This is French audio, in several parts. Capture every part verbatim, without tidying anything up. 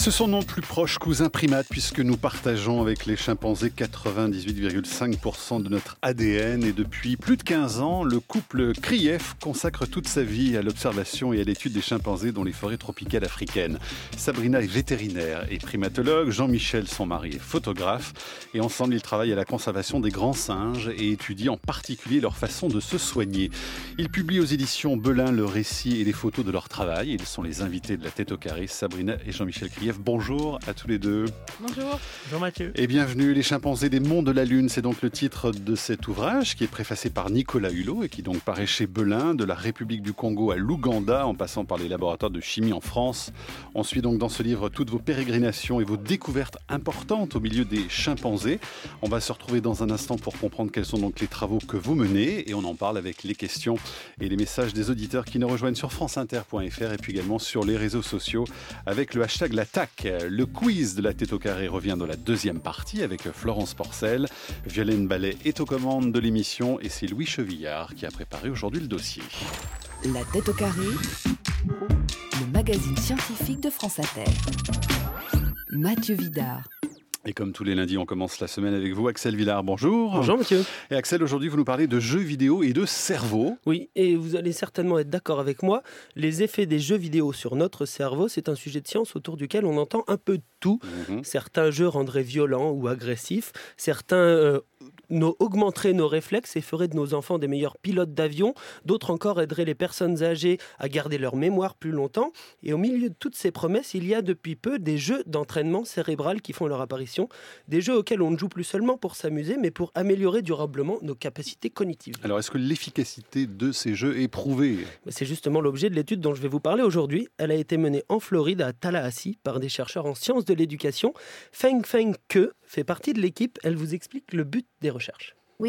Ce sont nos plus proches cousins primates puisque nous partageons avec les chimpanzés quatre-vingt-dix-huit virgule cinq pour cent de notre A D N et depuis plus de quinze ans, le couple Krief consacre toute sa vie à l'observation et à l'étude des chimpanzés dans les forêts tropicales africaines. Sabrina est vétérinaire et primatologue, Jean-Michel, son mari, est photographe et ensemble ils travaillent à la conservation des grands singes et étudient en particulier leur façon de se soigner. Ils publient aux éditions Belin le récit et les photos de leur travail. Ils sont les invités de la Tête au carré, Sabrina et Jean-Michel Krief. Bonjour à tous les deux. Bonjour. Bonjour Mathieu. Et bienvenue. Les chimpanzés des monts de la Lune, c'est donc le titre de cet ouvrage qui est préfacé par Nicolas Hulot et qui donc paraît chez Belin, de la République du Congo à l'Ouganda, en passant par les laboratoires de chimie en France. On suit donc dans ce livre toutes vos pérégrinations et vos découvertes importantes au milieu des chimpanzés. On va se retrouver dans un instant pour comprendre quels sont donc les travaux que vous menez et on en parle avec les questions et les messages des auditeurs qui nous rejoignent sur franceinter point f r et puis également sur les réseaux sociaux avec le hashtag la Tac. Le quiz de la Tête au carré revient dans la deuxième partie avec Florence Porcel. Violaine Ballet est aux commandes de l'émission et c'est Louis Chevillard qui a préparé aujourd'hui le dossier. La Tête au carré, le magazine scientifique de France Inter. Mathieu Vidard. Et comme tous les lundis, on commence la semaine avec vous, Axel Villard. Bonjour. Bonjour Mathieu. Et Axel, aujourd'hui, vous nous parlez de jeux vidéo et de cerveau. Oui, et vous allez certainement être d'accord avec moi. Les effets des jeux vidéo sur notre cerveau, c'est un sujet de science autour duquel on entend un peu de tout. Mmh. Certains jeux rendraient violents ou agressifs. Certains euh, nos, augmenteraient nos réflexes et feraient de nos enfants des meilleurs pilotes d'avion. D'autres encore aideraient les personnes âgées à garder leur mémoire plus longtemps. Et au milieu de toutes ces promesses, il y a depuis peu des jeux d'entraînement cérébral qui font leur apparition. Des jeux auxquels on ne joue plus seulement pour s'amuser, mais pour améliorer durablement nos capacités cognitives. Alors, est-ce que l'efficacité de ces jeux est prouvée ? C'est justement l'objet de l'étude dont je vais vous parler aujourd'hui. Elle a été menée en Floride, à Tallahassee, par des chercheurs en sciences de l'éducation. Feng Feng Ke fait partie de l'équipe. Elle vous explique le but des recherches. Nous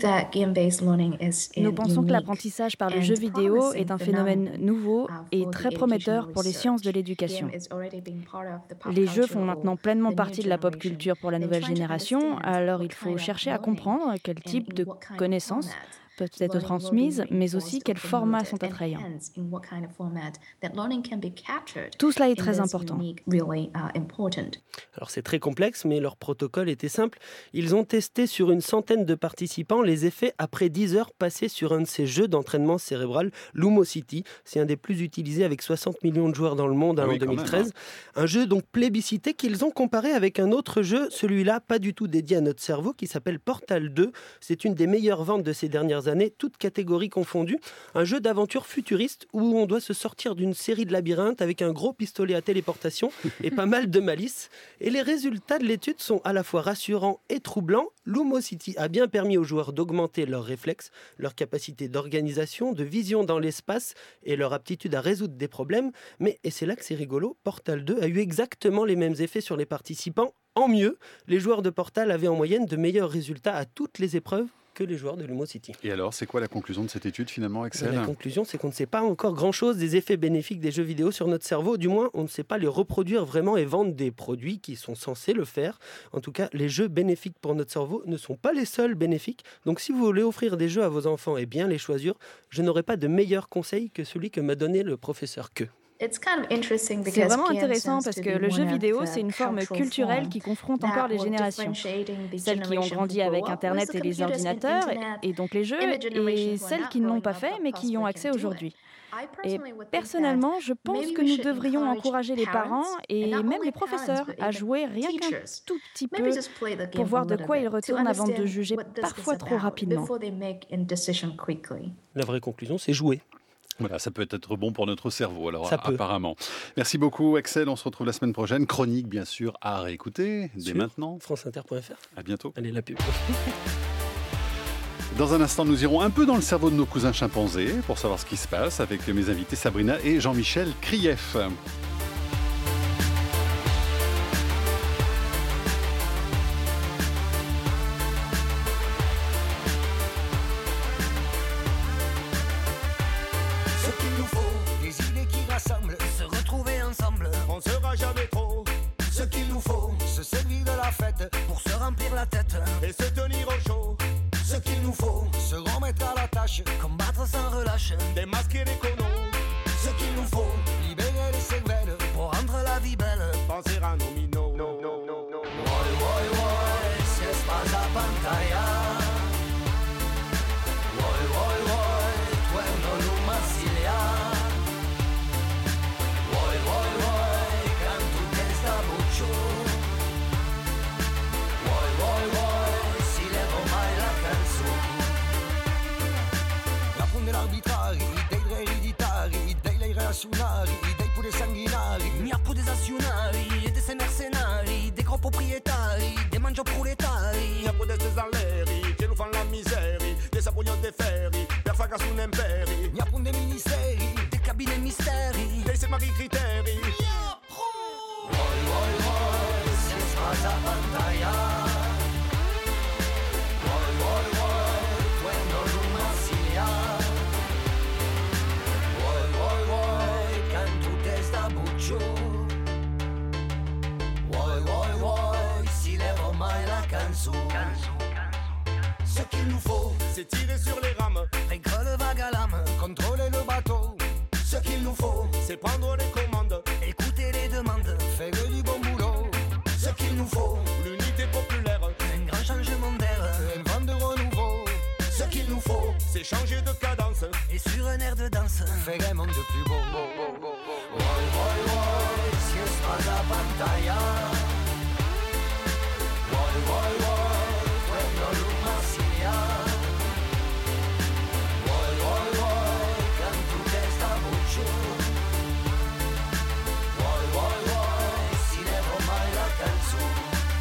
pensons que l'apprentissage par le jeu vidéo est un phénomène nouveau et très prometteur pour les sciences de l'éducation. Les jeux font maintenant pleinement partie de la pop culture pour la nouvelle génération, alors il faut chercher à comprendre quel type de connaissances peuvent être transmises, mais aussi quels formats sont attrayants. Tout cela est très important. Alors c'est très complexe, mais leur protocole était simple. Ils ont testé sur une centaine de participants les effets après dix heures passées sur un de ces jeux d'entraînement cérébral, Lumosity. C'est un des plus utilisés avec soixante millions de joueurs dans le monde ah oui, en deux mille treize. Même, hein. Un jeu donc plébiscité qu'ils ont comparé avec un autre jeu, celui-là pas du tout dédié à notre cerveau, qui s'appelle Portal deux. C'est une des meilleures ventes de ces dernières années, toutes catégories confondues. Un jeu d'aventure futuriste où on doit se sortir d'une série de labyrinthes avec un gros pistolet à téléportation et pas mal de malice. Et les résultats de l'étude sont à la fois rassurants et troublants. Lumosity a bien permis aux joueurs d'augmenter leurs réflexes, leur capacité d'organisation, de vision dans l'espace et leur aptitude à résoudre des problèmes. Mais, et c'est là que c'est rigolo, Portal deux a eu exactement les mêmes effets sur les participants. En mieux, les joueurs de Portal avaient en moyenne de meilleurs résultats à toutes les épreuves que les joueurs de Lumosity. Et alors, c'est quoi la conclusion de cette étude finalement, Axel ? La conclusion, c'est qu'on ne sait pas encore grand-chose des effets bénéfiques des jeux vidéo sur notre cerveau. Du moins, on ne sait pas les reproduire vraiment et vendre des produits qui sont censés le faire. En tout cas, les jeux bénéfiques pour notre cerveau ne sont pas les seuls bénéfiques. Donc, si vous voulez offrir des jeux à vos enfants et bien les choisir, je n'aurai pas de meilleur conseil que celui que m'a donné le professeur Ke. C'est vraiment intéressant parce que le jeu vidéo, c'est une forme culturelle qui confronte encore les générations. Celles qui ont grandi avec Internet et les ordinateurs, et donc les jeux, et celles qui ne l'ont pas fait mais qui y ont accès aujourd'hui. Et personnellement, je pense que nous devrions encourager les parents et même les professeurs à jouer rien qu'un tout petit peu pour voir de quoi ils retournent avant de juger parfois trop rapidement. La vraie conclusion, c'est jouer. Voilà, ça peut être bon pour notre cerveau, alors ça apparemment. Peut. Merci beaucoup, Axel. On se retrouve la semaine prochaine. Chronique, bien sûr, à réécouter dès Sur maintenant. franceinter point f r. À bientôt. Allez, la pub. Dans un instant, nous irons un peu dans le cerveau de nos cousins chimpanzés pour savoir ce qui se passe avec mes invités Sabrina et Jean-Michel Krief. Se retrouver ensemble, on sera jamais trop. Ce qu'il nous faut, se servir de la fête pour se remplir la tête et se tenir au chaud. Ce qu'il nous faut, se remettre à la tâche, combattre sans relâche, démasquer les conneaux. Ce qu'il nous faut, libérer les cervelles pour rendre la vie belle, penser en tsunami, dei pure sanguinari. Mi ha pure azionari e dei mercenari, dei gros proprietari, dei mangio proletari. Mi ha pure dei alleri che lo fanno la miseria, dei sapogno dei ferri, per fare caso un imperi. Mi ha pure dei ministeri, dei cabine misteri, dei semari criteri. Vuoi, vuoi, vuoi, si è spasa pantalla. Vuoi, vuoi, vuoi, quando non Marsiglia. Vuoi, vuoi, vuoi, canto testa buccio. Vuoi, vuoi, vuoi, si lève mai la canzone. Ce qu'il nous faut, c'est tirer sur les rames, vaincre le vague à l'âme, contrôler le bateau. Ce qu'il nous faut, c'est prendre les commandes, écouter les demandes, faire du bon boulot. Ce qu'il nous faut, l'unité populaire, un grand changement d'air, un vent de renouveau. Ce qu'il nous faut, c'est changer de cadence et sur un air de danse, faire un monde plus beau. Vuoi, vuoi, vuoi, si è spasa pantalla. Vuoi, vuoi, vuoi, quando non Marsiglia. Vuoi, vuoi, vuoi, canto testa buccio. Vuoi, vuoi, vuoi, si leva mai la canzone.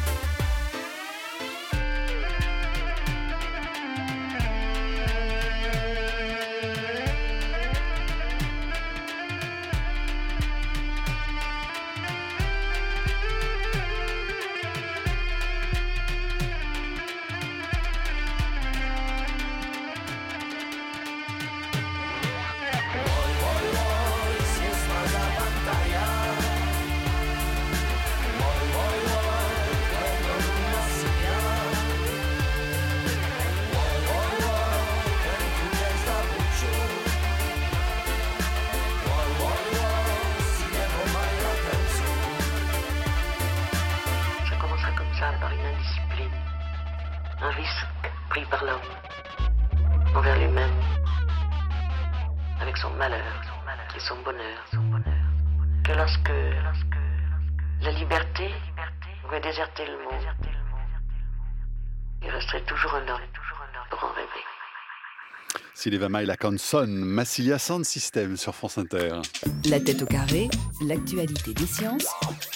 Sileva Mai la canzone, Massilia Sound System sur France Inter. La tête au carré, l'actualité des sciences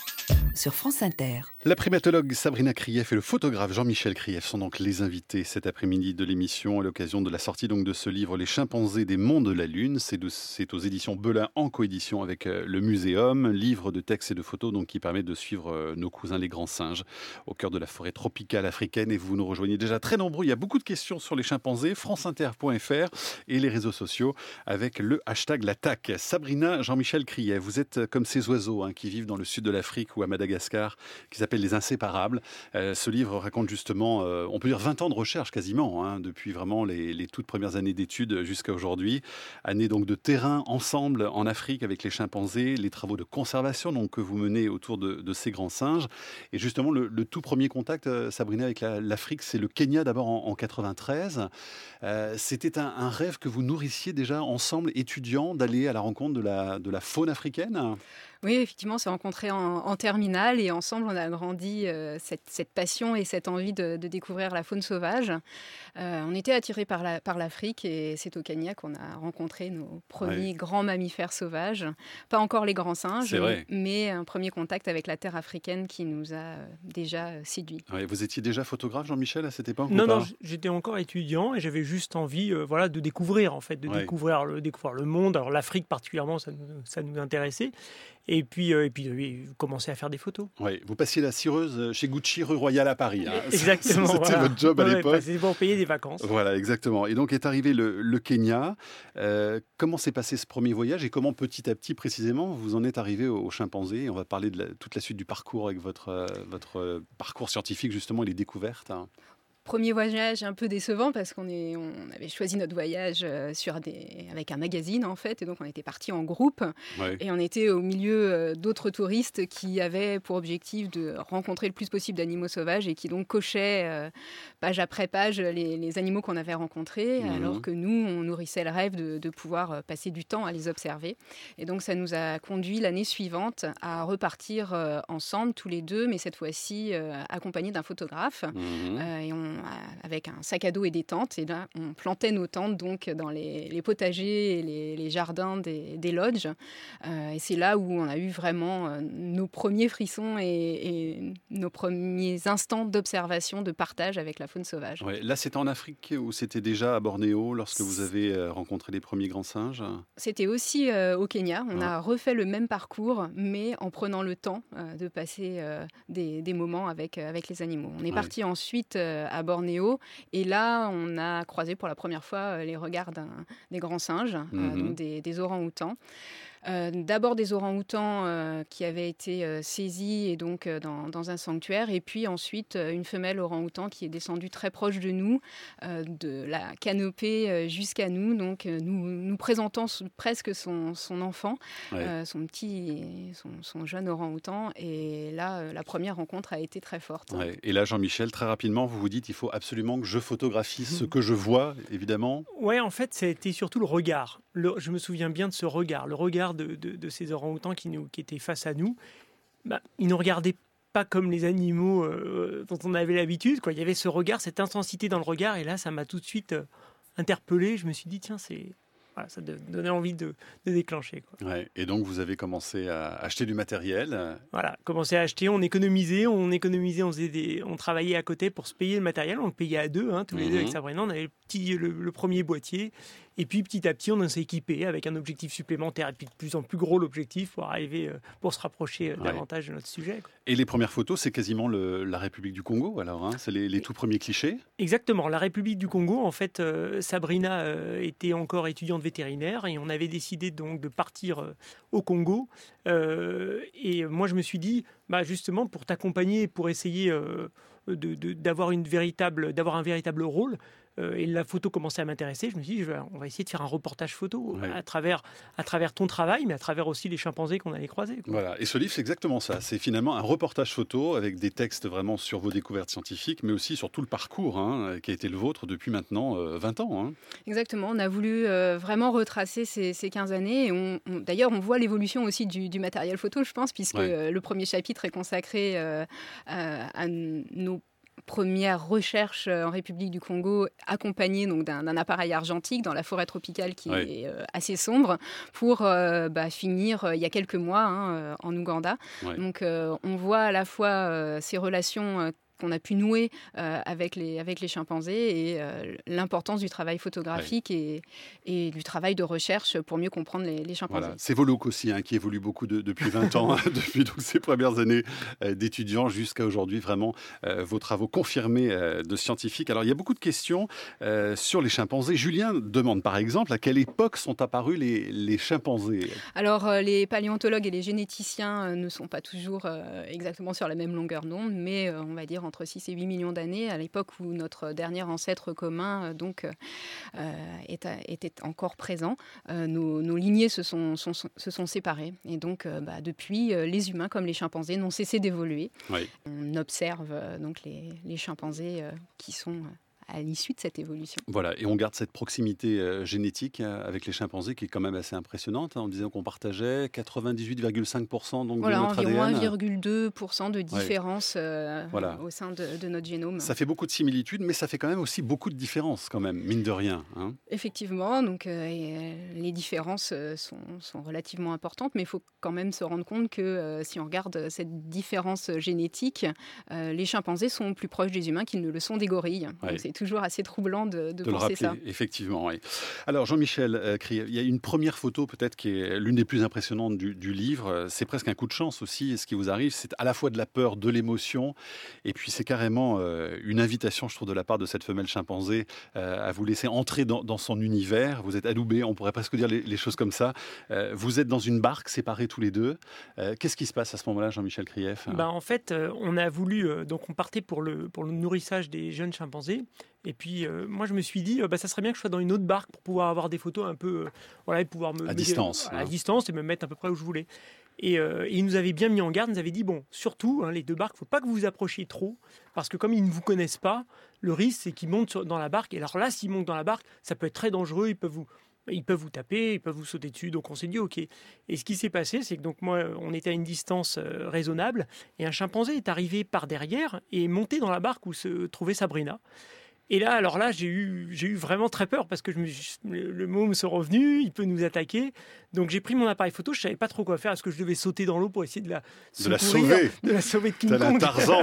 sur France Inter. La primatologue Sabrina Krief et le photographe Jean-Michel Krief sont donc les invités cet après-midi de l'émission à l'occasion de la sortie donc de ce livre Les chimpanzés des monts de la Lune. C'est, de, c'est aux éditions Belin en coédition avec le Muséum, livre de textes et de photos donc qui permet de suivre nos cousins les grands singes au cœur de la forêt tropicale africaine. Et vous nous rejoignez déjà très nombreux. Il y a beaucoup de questions sur les chimpanzés, franceinter point f r et les réseaux sociaux avec le hashtag l'attaque. Sabrina, Jean-Michel Krief, vous êtes comme ces oiseaux hein, qui vivent dans le sud de l'Afrique ou à Madagascar, qui s'appellent les inséparables. Euh, ce livre raconte justement, euh, on peut dire vingt ans de recherche quasiment, hein, depuis vraiment les, les toutes premières années d'études jusqu'à aujourd'hui. Années donc de terrain ensemble en Afrique avec les chimpanzés, les travaux de conservation donc, que vous menez autour de, de ces grands singes. Et justement, le, le tout premier contact, euh, Sabrina, avec la, l'Afrique, c'est le Kenya d'abord en, en quatre-vingt-treize. Euh, c'était un, un rêve que vous nourrissiez déjà ensemble, étudiants, d'aller à la rencontre de la, de la faune africaine ? Oui, effectivement, on s'est rencontrés en, en terminale et ensemble, on a grandi euh, cette, cette passion et cette envie de, de découvrir la faune sauvage. Euh, on était attirés par, la, par l'Afrique et c'est au Kenya qu'on a rencontré nos premiers ouais. grands mammifères sauvages. Pas encore les grands singes, mais un premier contact avec la terre africaine qui nous a déjà séduits. Ouais, vous étiez déjà photographe, Jean-Michel, à cette époque ? Non, non, j'étais encore étudiant et j'avais juste envie euh, voilà, de découvrir, en fait, de ouais. découvrir, le, découvrir le monde. Alors l'Afrique particulièrement, ça nous, ça nous intéressait. Et puis, euh, et puis oui, vous commencez à faire des photos. Oui, vous passiez la cireuse chez Gucci, rue Royale à Paris. Hein. Exactement. C'était voilà. votre job à ouais, l'époque. C'est pour payer des vacances. Voilà, exactement. Et donc est arrivé le, le Kenya. Euh, comment s'est passé ce premier voyage et comment petit à petit, précisément, vous en êtes arrivé aux, aux chimpanzés ? On va parler de la, toute la suite du parcours avec votre, euh, votre parcours scientifique, justement, et les découvertes. Hein. Premier voyage un peu décevant parce qu'on est, on avait choisi notre voyage sur des, avec un magazine en fait et donc on était partis en groupe ouais. et on était au milieu d'autres touristes qui avaient pour objectif de rencontrer le plus possible d'animaux sauvages et qui donc cochaient euh, page après page les, les animaux qu'on avait rencontrés mmh. alors que nous on nourrissait le rêve de, de pouvoir passer du temps à les observer et donc ça nous a conduit l'année suivante à repartir euh, ensemble tous les deux mais cette fois-ci euh, accompagnés d'un photographe mmh. euh, et on avec un sac à dos et des tentes. Et là, on plantait nos tentes donc, dans les, les potagers et les, les jardins des, des lodges. Euh, et c'est là où on a eu vraiment euh, nos premiers frissons et, et nos premiers instants d'observation, de partage avec la faune sauvage. Ouais, là, c'était en Afrique ou c'était déjà à Bornéo lorsque vous avez euh, rencontré les premiers grands singes ? C'était aussi euh, au Kenya. On ah. a refait le même parcours, mais en prenant le temps euh, de passer euh, des, des moments avec, euh, avec les animaux. On est ouais. parti ensuite euh, à Bornéo et là, on a croisé pour la première fois euh, les regards d'un, des grands singes, mm-hmm. euh, donc des, des orang-outans. Euh, d'abord des orang-outans euh, qui avaient été euh, saisis et donc euh, dans, dans un sanctuaire, et puis ensuite euh, une femelle orang-outan qui est descendue très proche de nous, euh, de la canopée euh, jusqu'à nous, donc euh, nous, nous présentant presque son, son enfant, ouais. euh, son petit, son, son jeune orang-outan. Et là, euh, la première rencontre a été très forte. Ouais. Et là, Jean-Michel, très rapidement, vous vous dites, il faut absolument que je photographie ce que je vois, évidemment. Ouais, en fait, c'était surtout le regard. Le, je me souviens bien de ce regard, le regard De, de, de ces orang-outans qui, nous, qui étaient face à nous. Bah, ils ne regardaient pas comme les animaux euh, dont on avait l'habitude, quoi. Il y avait ce regard, cette intensité dans le regard, et là, ça m'a tout de suite euh, interpellé. Je me suis dit, tiens, c'est... Voilà, ça donnait envie de, de déclencher, quoi. Ouais, et donc, vous avez commencé à acheter du matériel. Voilà, commencé à acheter, on économisait, on économisait, on, faisait des, on travaillait à côté pour se payer le matériel. On le payait à deux, hein, tous les mmh. deux avec Sabrina. On avait le, petit, le, le premier boîtier. Et puis, petit à petit, on s'est équipé avec un objectif supplémentaire. Et puis, de plus en plus gros l'objectif pour arriver, euh, pour se rapprocher euh, ouais. davantage de notre sujet, quoi. Et les premières photos, c'est quasiment le, la République du Congo, alors, hein, c'est les, les tout premiers clichés. Exactement, la République du Congo. En fait, euh, Sabrina euh, était encore étudiante vétérinaire et on avait décidé donc de partir euh, au Congo. Euh, et moi, je me suis dit, bah, justement, pour t'accompagner, pour essayer euh, de, de, d'avoir, une véritable, d'avoir un véritable rôle, Euh, et la photo commençait à m'intéresser, je me suis dit, je vais, on va essayer de faire un reportage photo ouais. à, travers, à travers ton travail, mais à travers aussi les chimpanzés qu'on allait croiser, quoi. Voilà, et ce livre, c'est exactement ça. C'est finalement un reportage photo avec des textes vraiment sur vos découvertes scientifiques, mais aussi sur tout le parcours hein, qui a été le vôtre depuis maintenant euh, vingt ans. Hein. Exactement, on a voulu euh, vraiment retracer ces, ces quinze années. Et on, on, d'ailleurs, on voit l'évolution aussi du, du matériel photo, je pense, puisque ouais. euh, le premier chapitre est consacré euh, à, à nos première recherche en République du Congo, accompagnée donc, d'un, d'un appareil argentique dans la forêt tropicale qui oui. est euh, assez sombre, pour euh, bah, finir euh, il y a quelques mois hein, euh, en Ouganda. Oui. Donc euh, on voit à la fois euh, ces relations euh, qu'on a pu nouer euh, avec, les, avec les chimpanzés et euh, l'importance du travail photographique ouais. et, et du travail de recherche pour mieux comprendre les, les chimpanzés. Voilà. C'est vos locaux aussi hein, qui évoluent beaucoup de, depuis vingt ans, hein, depuis donc, ces premières années euh, d'étudiants jusqu'à aujourd'hui, vraiment euh, vos travaux confirmés euh, de scientifiques. Alors il y a beaucoup de questions euh, sur les chimpanzés. Julien demande par exemple à quelle époque sont apparus les, les chimpanzés. Alors euh, les paléontologues et les généticiens euh, ne sont pas toujours euh, exactement sur la même longueur d'onde, mais euh, on va dire entre six et huit millions d'années, à l'époque où notre dernier ancêtre commun donc, euh, était encore présent. Euh, nos, nos lignées se sont, sont, se sont séparées. Et donc, euh, bah, depuis, euh, les humains, comme les chimpanzés, n'ont cessé d'évoluer. Oui. On observe euh, donc les, les chimpanzés euh, qui sont... Euh, à l'issue de cette évolution. Voilà, et on garde cette proximité euh, génétique euh, avec les chimpanzés qui est quand même assez impressionnante. Hein, en disant qu'on partageait quatre-vingt-dix-huit virgule cinq pour cent donc, voilà, de notre environ A D N. un virgule deux pour cent de différence ouais. euh, voilà. au sein de, de notre génome. Ça fait beaucoup de similitudes, mais ça fait quand même aussi beaucoup de différences, quand même, mine de rien. Hein. Effectivement, donc, euh, et, euh, les différences euh, sont, sont relativement importantes, mais il faut quand même se rendre compte que euh, si on regarde cette différence génétique, euh, les chimpanzés sont plus proches des humains qu'ils ne le sont des gorilles. Ouais. Donc, c'est toujours assez troublant de, de, de penser le rappeler, ça. Effectivement, oui. Alors Jean-Michel euh, Krief, il y a une première photo peut-être qui est l'une des plus impressionnantes du, du livre. C'est presque un coup de chance aussi. Ce qui vous arrive, c'est à la fois de la peur, de l'émotion, et puis c'est carrément euh, une invitation, je trouve, de la part de cette femelle chimpanzé euh, à vous laisser entrer dans, dans son univers. Vous êtes adoubés, on pourrait presque dire les, les choses comme ça. Euh, vous êtes dans une barque, séparés tous les deux. Euh, qu'est-ce qui se passe à ce moment-là, Jean-Michel Krief ? Ben, en fait, euh, on a voulu, euh, donc on partait pour le, pour le nourrissage des jeunes chimpanzés. Et puis, euh, moi, je me suis dit, euh, bah, ça serait bien que je sois dans une autre barque pour pouvoir avoir des photos un peu, euh, voilà, et pouvoir me à distance, à, hein. à distance et me mettre à peu près où je voulais. Et, euh, et ils nous avaient bien mis en garde, ils nous avaient dit, bon, surtout, hein, les deux barques, il ne faut pas que vous vous approchiez trop, parce que comme ils ne vous connaissent pas, le risque, c'est qu'ils montent sur, dans la barque. Et alors là, s'ils montent dans la barque, ça peut être très dangereux, ils peuvent vous, ils peuvent vous taper, ils peuvent vous sauter dessus. Donc on s'est dit OK. Et ce qui s'est passé, c'est que donc moi, on était à une distance euh, raisonnable et un chimpanzé est arrivé par derrière et est monté dans la barque où se trouvait Sabrina. Et là, alors là, j'ai eu, j'ai eu vraiment très peur parce que je me, le, le môme s'est revenu, il peut nous attaquer. Donc j'ai pris mon appareil photo, je savais pas trop quoi faire. Est-ce que je devais sauter dans l'eau pour essayer de la, de la sauver, de la sauver de King Kong. T'as la Tarzan.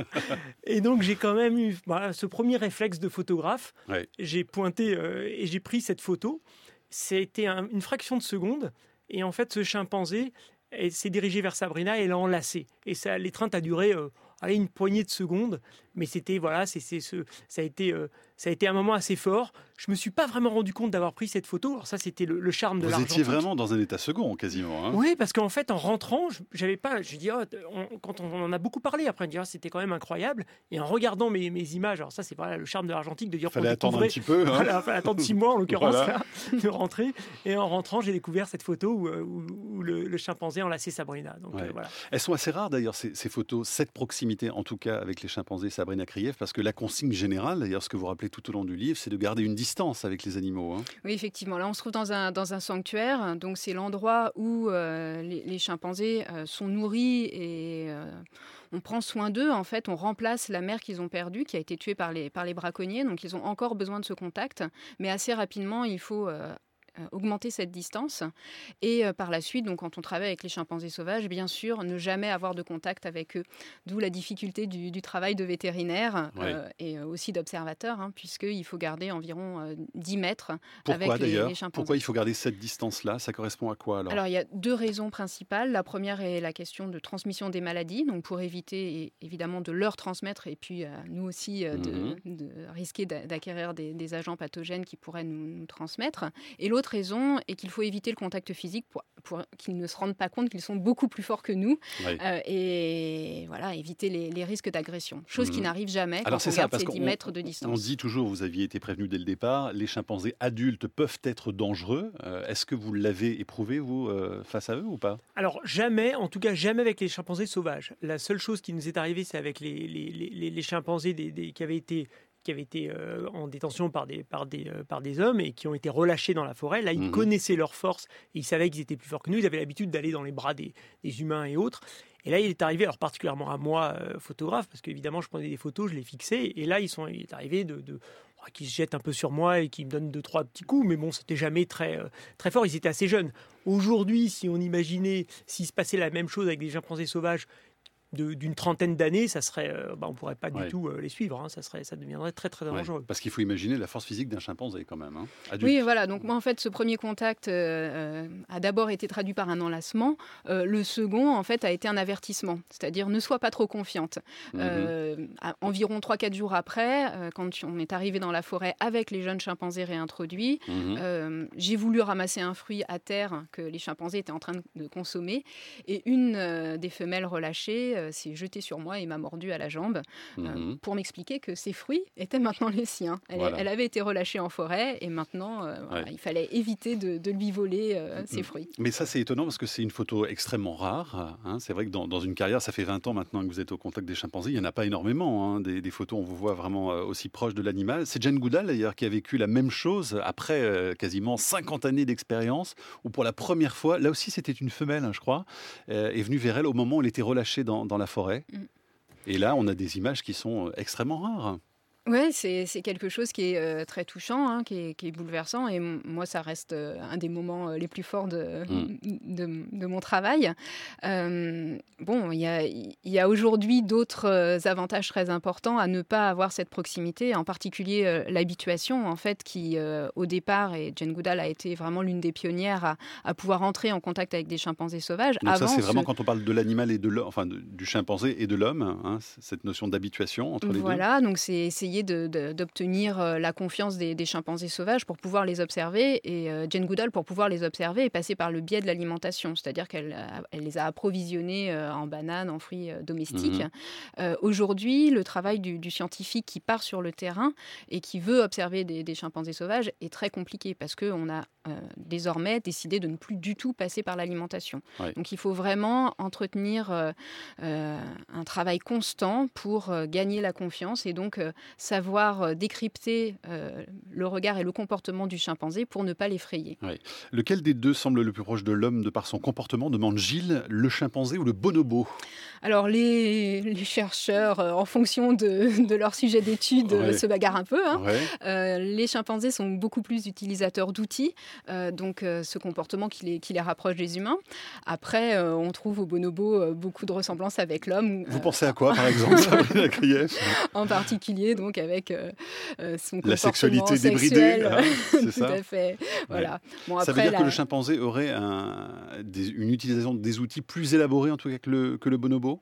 Et donc j'ai quand même eu voilà, ce premier réflexe de photographe. Ouais. J'ai pointé euh, et j'ai pris cette photo. C'était un, une fraction de seconde. Et en fait, ce chimpanzé s'est dirigé vers Sabrina et l'a enlacée. Et ça, l'étreinte a duré euh, allez, une poignée de secondes. Mais c'était voilà, c'est, c'est ce, ça a été, euh, ça a été un moment assez fort. Je me suis pas vraiment rendu compte d'avoir pris cette photo. Alors ça, c'était le, le charme de l'Argentique. Vous étiez vraiment dans un état second, quasiment. Hein. Oui, parce qu'en fait, en rentrant, j'avais pas. Je dis, oh, on, quand on en a beaucoup parlé, après, on dit, oh, c'était quand même incroyable. Et en regardant mes, mes images, alors ça, c'est voilà, le charme de l'Argentique de dire. Fallait attendre un petit peu. Hein. Voilà, fallait attendre six mois en l'occurrence voilà. là, de rentrer. Et en rentrant, j'ai découvert cette photo où, où, où le, le chimpanzé enlaçait Sabrina. Donc ouais. euh, voilà. Elles sont assez rares d'ailleurs ces, ces photos, cette proximité en tout cas avec les chimpanzés Sabrina Krief, parce que la consigne générale, d'ailleurs, ce que vous rappelez tout au long du livre, c'est de garder une distance avec les animaux. Hein. Oui, effectivement. Là, on se trouve dans un, dans un sanctuaire. Donc, c'est l'endroit où euh, les, les chimpanzés euh, sont nourris et euh, on prend soin d'eux. En fait, on remplace la mère qu'ils ont perdue, qui a été tuée par les, par les braconniers. Donc, ils ont encore besoin de ce contact. Mais assez rapidement, il faut... Euh, augmenter cette distance et euh, par la suite, donc, quand on travaille avec les chimpanzés sauvages, bien sûr, ne jamais avoir de contact avec eux. D'où la difficulté du, du travail de vétérinaire ouais. euh, et aussi d'observateur, hein, puisqu'il faut garder environ euh, dix mètres Pourquoi, avec les, les chimpanzés. Pourquoi il faut garder cette distance-là? Ça correspond à quoi alors? Alors, il y a deux raisons principales. La première est la question de transmission des maladies, donc pour éviter évidemment de leur transmettre et puis euh, nous aussi euh, de, mmh. de risquer d'acquérir des, des agents pathogènes qui pourraient nous, nous transmettre. Et l'autre raison est qu'il faut éviter le contact physique pour, pour qu'ils ne se rendent pas compte qu'ils sont beaucoup plus forts que nous oui. euh, et voilà, éviter les, les risques d'agression. Chose mmh. qui n'arrive jamais Alors quand on ça, garde ces dix mètres de distance. On dit toujours, vous aviez été prévenu dès le départ, les chimpanzés adultes peuvent être dangereux. Euh, est-ce que vous l'avez éprouvé, vous, euh, face à eux ou pas? Alors jamais, en tout cas jamais avec les chimpanzés sauvages. La seule chose qui nous est arrivée, c'est avec les, les, les, les chimpanzés des, des, qui avaient été... qui avaient été euh, en détention par des, par, des, euh, par des hommes et qui ont été relâchés dans la forêt. Là, ils mmh. connaissaient leur force et ils savaient qu'ils étaient plus forts que nous. Ils avaient l'habitude d'aller dans les bras des, des humains et autres. Et là, il est arrivé, alors particulièrement à moi, euh, photographe, parce qu'évidemment, je prenais des photos, je les fixais. Et là, ils sont, il est arrivé de... de qui se jettent un peu sur moi et qui me donnent deux, trois petits coups. Mais bon, c'était jamais très, euh, très fort. Ils étaient assez jeunes. Aujourd'hui, si on imaginait, s'il se passait la même chose avec des chimpanzés sauvages, De, d'une trentaine d'années, ça serait, euh, bah, on ne pourrait pas ouais. du tout euh, les suivre. Hein, ça, serait, ça deviendrait très, très dangereux. Ouais, parce qu'il faut imaginer la force physique d'un chimpanzé quand même. Hein, oui, voilà. Donc moi, en fait, ce premier contact euh, a d'abord été traduit par un enlacement. Euh, le second, en fait, a été un avertissement. C'est-à-dire, ne sois pas trop confiante. Mm-hmm. Euh, à, environ trois quatre jours après, euh, quand on est arrivé dans la forêt avec les jeunes chimpanzés réintroduits, mm-hmm. euh, j'ai voulu ramasser un fruit à terre que les chimpanzés étaient en train de consommer. Et une euh, des femelles relâchées s'est jetée sur moi et m'a mordu à la jambe mmh. euh, pour m'expliquer que ces fruits étaient maintenant les siens. Elle, voilà. elle avait été relâchée en forêt et maintenant, euh, ouais. voilà, il fallait éviter de, de lui voler euh, ses fruits. Mais ça, c'est étonnant parce que c'est une photo extrêmement rare. Hein. C'est vrai que dans, dans une carrière, ça fait vingt ans maintenant que vous êtes au contact des chimpanzés. Il n'y en a pas énormément, hein, des, des photos où on vous voit vraiment euh, aussi proche de l'animal. C'est Jane Goodall, d'ailleurs, qui a vécu la même chose après euh, quasiment cinquante années d'expérience, où pour la première fois, là aussi, c'était une femelle, hein, je crois, euh, est venue vers elle au moment où elle était relâchée dans, dans la forêt. Mm. Et là, on a des images qui sont extrêmement rares. Oui, c'est, c'est quelque chose qui est euh, très touchant, hein, qui, est, qui est bouleversant. Et m- moi, ça reste euh, un des moments euh, les plus forts de, mm. de, de mon travail. Euh, bon, il y a, y a aujourd'hui d'autres euh, avantages très importants à ne pas avoir cette proximité, en particulier euh, l'habituation, en fait, qui, euh, au départ, et Jane Goodall a été vraiment l'une des pionnières à, à pouvoir entrer en contact avec des chimpanzés sauvages. Donc Avant, ça, c'est vraiment ce... quand on parle de l'animal et de l'homme, enfin, de, du chimpanzé et de l'homme, hein, cette notion d'habituation entre les voilà, deux. Voilà, donc c'est essayer De, de, d'obtenir euh, la confiance des, des chimpanzés sauvages pour pouvoir les observer. Et euh, Jane Goodall, pour pouvoir les observer, est passée par le biais de l'alimentation, c'est-à-dire qu'elle a, elle les a approvisionnés euh, en bananes, en fruits euh, domestiques. Mmh. Euh, aujourd'hui, le travail du, du scientifique qui part sur le terrain et qui veut observer des, des chimpanzés sauvages est très compliqué parce qu'on a euh, désormais décidé de ne plus du tout passer par l'alimentation. Ouais. Donc il faut vraiment entretenir euh, euh, un travail constant pour euh, gagner la confiance et donc euh, savoir euh, décrypter euh, le regard et le comportement du chimpanzé pour ne pas l'effrayer. Ouais. Lequel des deux semble le plus proche de l'homme de par son comportement, demande Gilles, le chimpanzé ou le bonobo? Alors les, les chercheurs, euh, en fonction de, de leur sujet d'étude, ouais. se bagarrent un peu. Hein. Ouais. Euh, les chimpanzés sont beaucoup plus utilisateurs d'outils, euh, donc euh, ce comportement qui les, qui les rapproche des humains. Après, euh, on trouve au bonobo euh, beaucoup de ressemblances avec l'homme. Vous euh, pensez à quoi, par exemple, Sabrina Krief? En particulier, donc avec euh, son comportement la sexualité sexuel. débridée, hein, c'est Tout ça. à fait. Voilà. Ouais. Bon, ça après, veut dire la... que le chimpanzé aurait un, des, une utilisation des outils plus élaborée en tout cas que le, que le bonobo?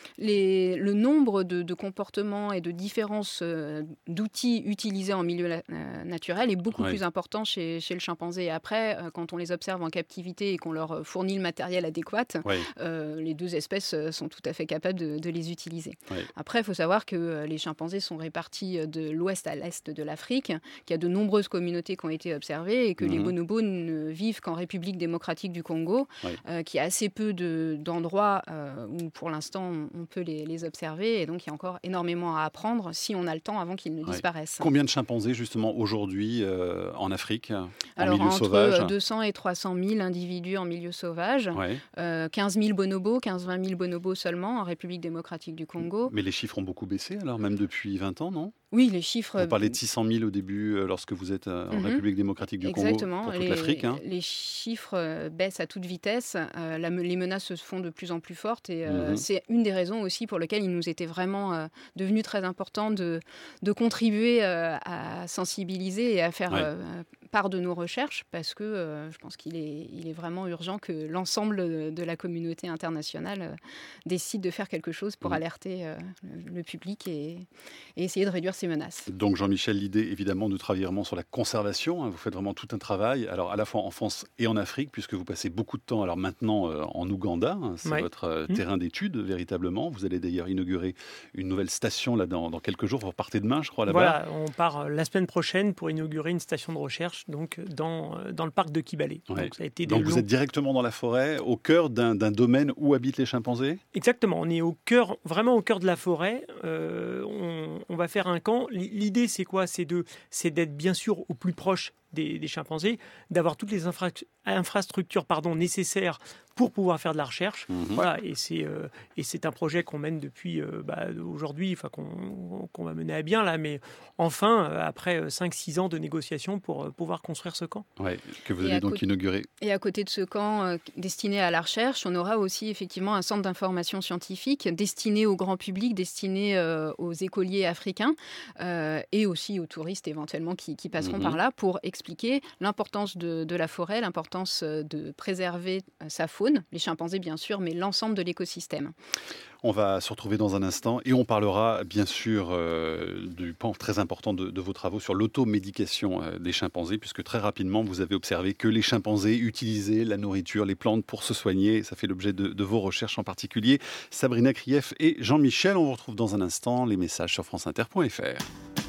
Les, le nombre de, de comportements et de différences euh, d'outils utilisés en milieu la, euh, naturel est beaucoup ouais. plus important chez, chez le chimpanzé. Après, euh, quand on les observe en captivité et qu'on leur fournit le matériel adéquat, ouais. euh, les deux espèces sont tout à fait capables de, de les utiliser. Ouais. Après, il faut savoir que euh, les chimpanzés sont répartis de l'ouest à l'est de l'Afrique, qu'il y a de nombreuses communautés qui ont été observées et que mm-hmm. les bonobos ne vivent qu'en République démocratique du Congo, ouais. euh, qui a assez peu de, d'endroits euh, où, pour l'instant, on, on peut les, les observer et donc il y a encore énormément à apprendre si on a le temps avant qu'ils ne ouais. disparaissent. Combien de chimpanzés justement aujourd'hui euh, en Afrique, en Alors, milieu entre sauvage? deux cents et trois cent mille individus en milieu sauvage, ouais. euh, quinze mille bonobos, quinze à vingt mille bonobos seulement en République démocratique du Congo. Mais les chiffres ont beaucoup baissé alors, même depuis vingt ans, non? Oui, les chiffres... Vous parlez de six cent mille au début euh, lorsque vous êtes euh, en mm-hmm. République démocratique du Exactement. Congo pour toute les, l'Afrique. Hein. Les chiffres euh, baissent à toute vitesse, euh, la, les menaces se font de plus en plus fortes et euh, mm-hmm. c'est une des raisons aussi pour lesquelles il nous était vraiment euh, devenu très important de, de contribuer euh, à sensibiliser et à faire ouais. euh, part de nos recherches parce que euh, je pense qu'il est, il est vraiment urgent que l'ensemble de la communauté internationale euh, décide de faire quelque chose pour mm. alerter euh, le, le public et, et essayer de réduire ces menaces. Donc Jean-Michel, l'idée évidemment de travailler vraiment sur la conservation, hein, vous faites vraiment tout un travail, alors à la fois en France et en Afrique, puisque vous passez beaucoup de temps, alors maintenant euh, en Ouganda, hein, c'est ouais. votre euh, mmh. terrain d'étude véritablement, vous allez d'ailleurs inaugurer une nouvelle station là dans, dans quelques jours, vous repartez demain je crois là-bas. Voilà, on part la semaine prochaine pour inaugurer une station de recherche donc dans, dans le parc de Kibale. Ouais. Donc, ça a été donc vous longs... êtes directement dans la forêt, au cœur d'un, d'un domaine où habitent les chimpanzés? Exactement, on est au cœur, vraiment au cœur de la forêt, euh, on, on va faire un camp. L'idée c'est quoi? C'est, de, c'est d'être bien sûr au plus proche des, des chimpanzés, d'avoir toutes les infra- infrastructures pardon, nécessaires pour pouvoir faire de la recherche. Mmh. Voilà, et, c'est, euh, et c'est un projet qu'on mène depuis euh, bah, aujourd'hui, enfin, qu'on, qu'on va mener à bien là, mais enfin, euh, après cinq six ans de négociations pour euh, pouvoir construire ce camp. Ouais, que vous allez donc côté, inaugurer. Et à côté de ce camp euh, destiné à la recherche, on aura aussi effectivement un centre d'information scientifique destiné au grand public, destiné euh, aux écoliers africains euh, et aussi aux touristes éventuellement qui, qui passeront mmh. par là pour expliquer l'importance de, de la forêt, l'importance de préserver sa faune, les chimpanzés bien sûr, mais l'ensemble de l'écosystème. On va se retrouver dans un instant et on parlera bien sûr euh, du pan très important de, de vos travaux sur l'automédication euh, des chimpanzés, puisque très rapidement vous avez observé que les chimpanzés utilisaient la nourriture, les plantes pour se soigner. Ça fait l'objet de, de vos recherches en particulier. Sabrina Krief et Jean-Michel, on vous retrouve dans un instant. Les messages sur franceinter point f r.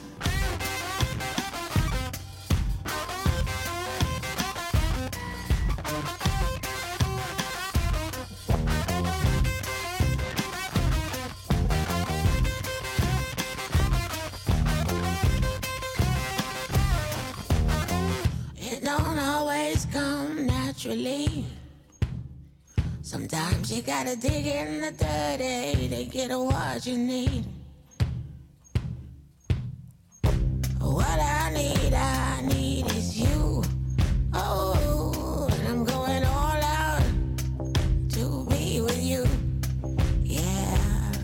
Sometimes you gotta dig in the dirty to get what you need. What I need, I need is you. Oh, and I'm going all out to be with you. Yeah.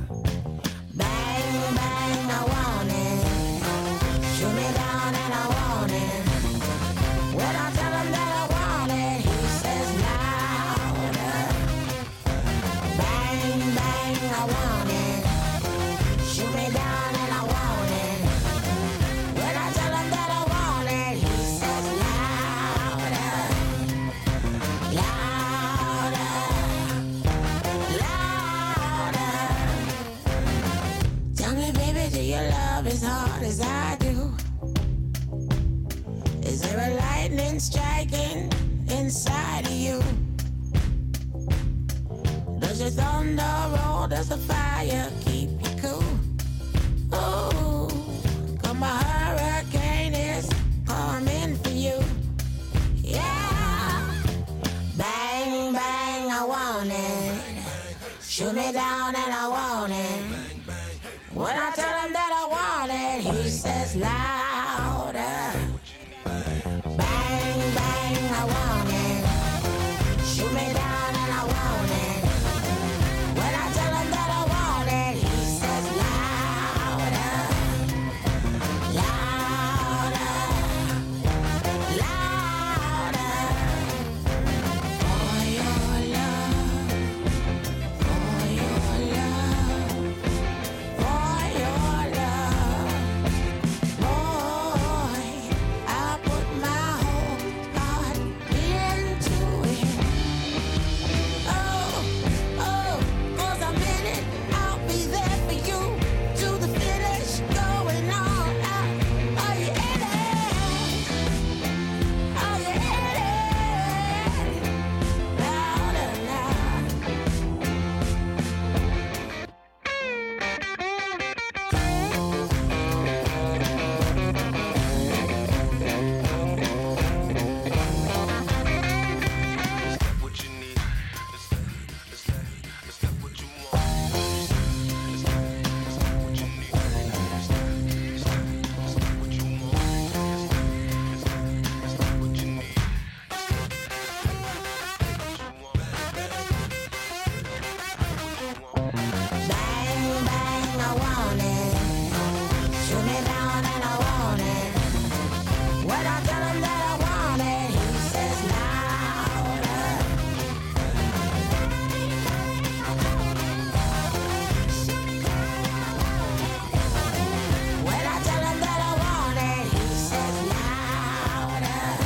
Bang, bang, I want it. Shoot me down and I want it. When I tell him that I want it, he says louder. Bang, bang, I want it. Shoot me down and I want it. When I tell him that I want it, he says louder. Louder. Louder. Tell me, baby, do you love as hard as I do? Is there a lightning striking Does your thunder roll? Does the fire keep you cool? Ooh, 'cause my hurricane is coming for you. Yeah. Bang, bang, I want it. Shoot me down and I want it. When I tell him that I want it, he says louder. Bang, bang, I want it. Shoot me down and I want it. When I tell him that I want it, he says louder. Louder. Louder. For your love. For your love. For your love. Boy, I put my whole heart into it. Oh, oh, 'cause I'm in it. I'll be there for you to the finish, going all out. Are you in it? Are you in it? Louder now. Bang, bang, I want it. Shoot me down and I want it. When I tell him that I want it, he says louder. When I tell him that I want it, he says louder.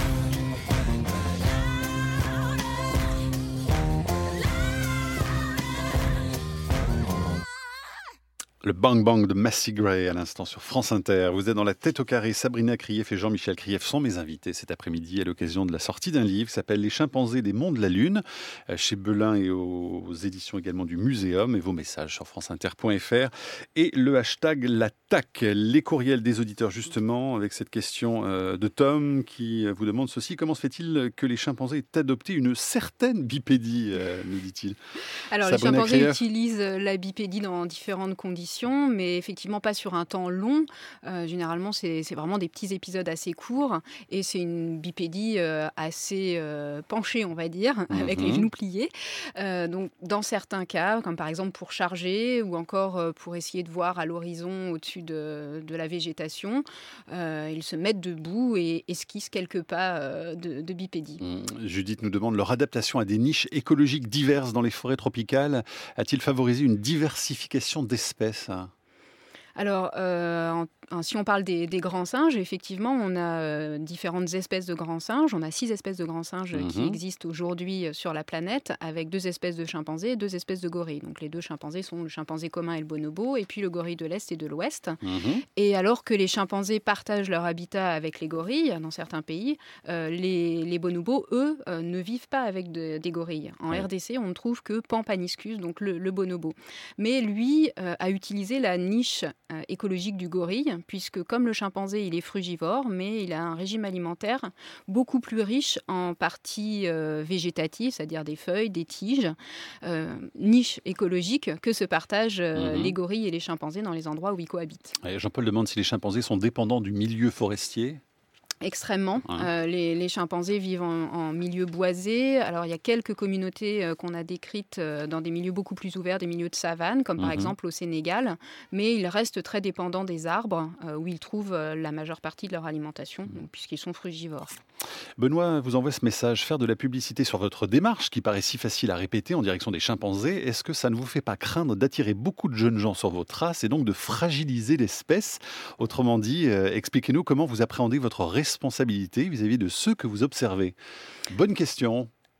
Le Bang Bang de Massy Gray à l'instant sur France Inter. Vous êtes dans la tête au carré. Sabrina Krief et Jean-Michel Krief sont mes invités cet après-midi à l'occasion de la sortie d'un livre qui s'appelle Les chimpanzés des monts de la Lune, chez Belin et aux éditions également du Muséum. Et vos messages sur franceinter point f r et le hashtag l'attaque. Les courriels des auditeurs justement avec cette question de Tom qui vous demande ceci. Comment se fait-il que les chimpanzés aient adopté une certaine bipédie, nous dit-il? Alors Sabrina les chimpanzés Krief utilisent la bipédie dans différentes conditions, mais effectivement pas sur un temps long. Euh, généralement, c'est, c'est vraiment des petits épisodes assez courts et c'est une bipédie euh, assez euh, penchée, on va dire, mmh. avec les genoux pliés. Euh, donc, dans certains cas, comme par exemple pour charger ou encore euh, pour essayer de voir à l'horizon au-dessus de, de la végétation, euh, ils se mettent debout et esquissent quelques pas euh, de, de bipédie. Mmh. Judith nous demande leur adaptation à des niches écologiques diverses dans les forêts tropicales a-t-il favorisé une diversification d'espèces? Alors, euh, en, en, si on parle des, des grands singes, effectivement, on a euh, différentes espèces de grands singes. On a six espèces de grands singes mmh. qui existent aujourd'hui sur la planète, avec deux espèces de chimpanzés et deux espèces de gorilles. Donc, les deux chimpanzés sont le chimpanzé commun et le bonobo, et puis le gorille de l'Est et de l'Ouest. Mmh. Et alors que les chimpanzés partagent leur habitat avec les gorilles, dans certains pays, euh, les, les bonobos, eux, euh, ne vivent pas avec de, des gorilles. En mmh. R D C, on ne trouve que Pan paniscus, donc le, le bonobo. Mais lui euh, a utilisé la niche écologique du gorille, puisque comme le chimpanzé, il est frugivore, mais il a un régime alimentaire beaucoup plus riche en parties euh, végétatives, c'est-à-dire des feuilles, des tiges, euh, niche écologique que se partagent euh, mmh. les gorilles et les chimpanzés dans les endroits où ils cohabitent. Et Jean-Paul demande si les chimpanzés sont dépendants du milieu forestier. Extrêmement. Ouais. Euh, les, les chimpanzés vivent en, en milieu boisé. Alors, il y a quelques communautés euh, qu'on a décrites euh, dans des milieux beaucoup plus ouverts, des milieux de savane, comme par mm-hmm. exemple au Sénégal. Mais ils restent très dépendants des arbres, euh, où ils trouvent euh, la majeure partie de leur alimentation, mm-hmm. donc, puisqu'ils sont frugivores. Benoît vous envoie ce message. Faire de la publicité sur votre démarche, qui paraît si facile à répéter en direction des chimpanzés, est-ce que ça ne vous fait pas craindre d'attirer beaucoup de jeunes gens sur vos traces et donc de fragiliser l'espèce? Autrement dit, euh, expliquez-nous comment vous appréhendez votre responsabilité vis-à-vis de ceux que vous observez. Bonne question.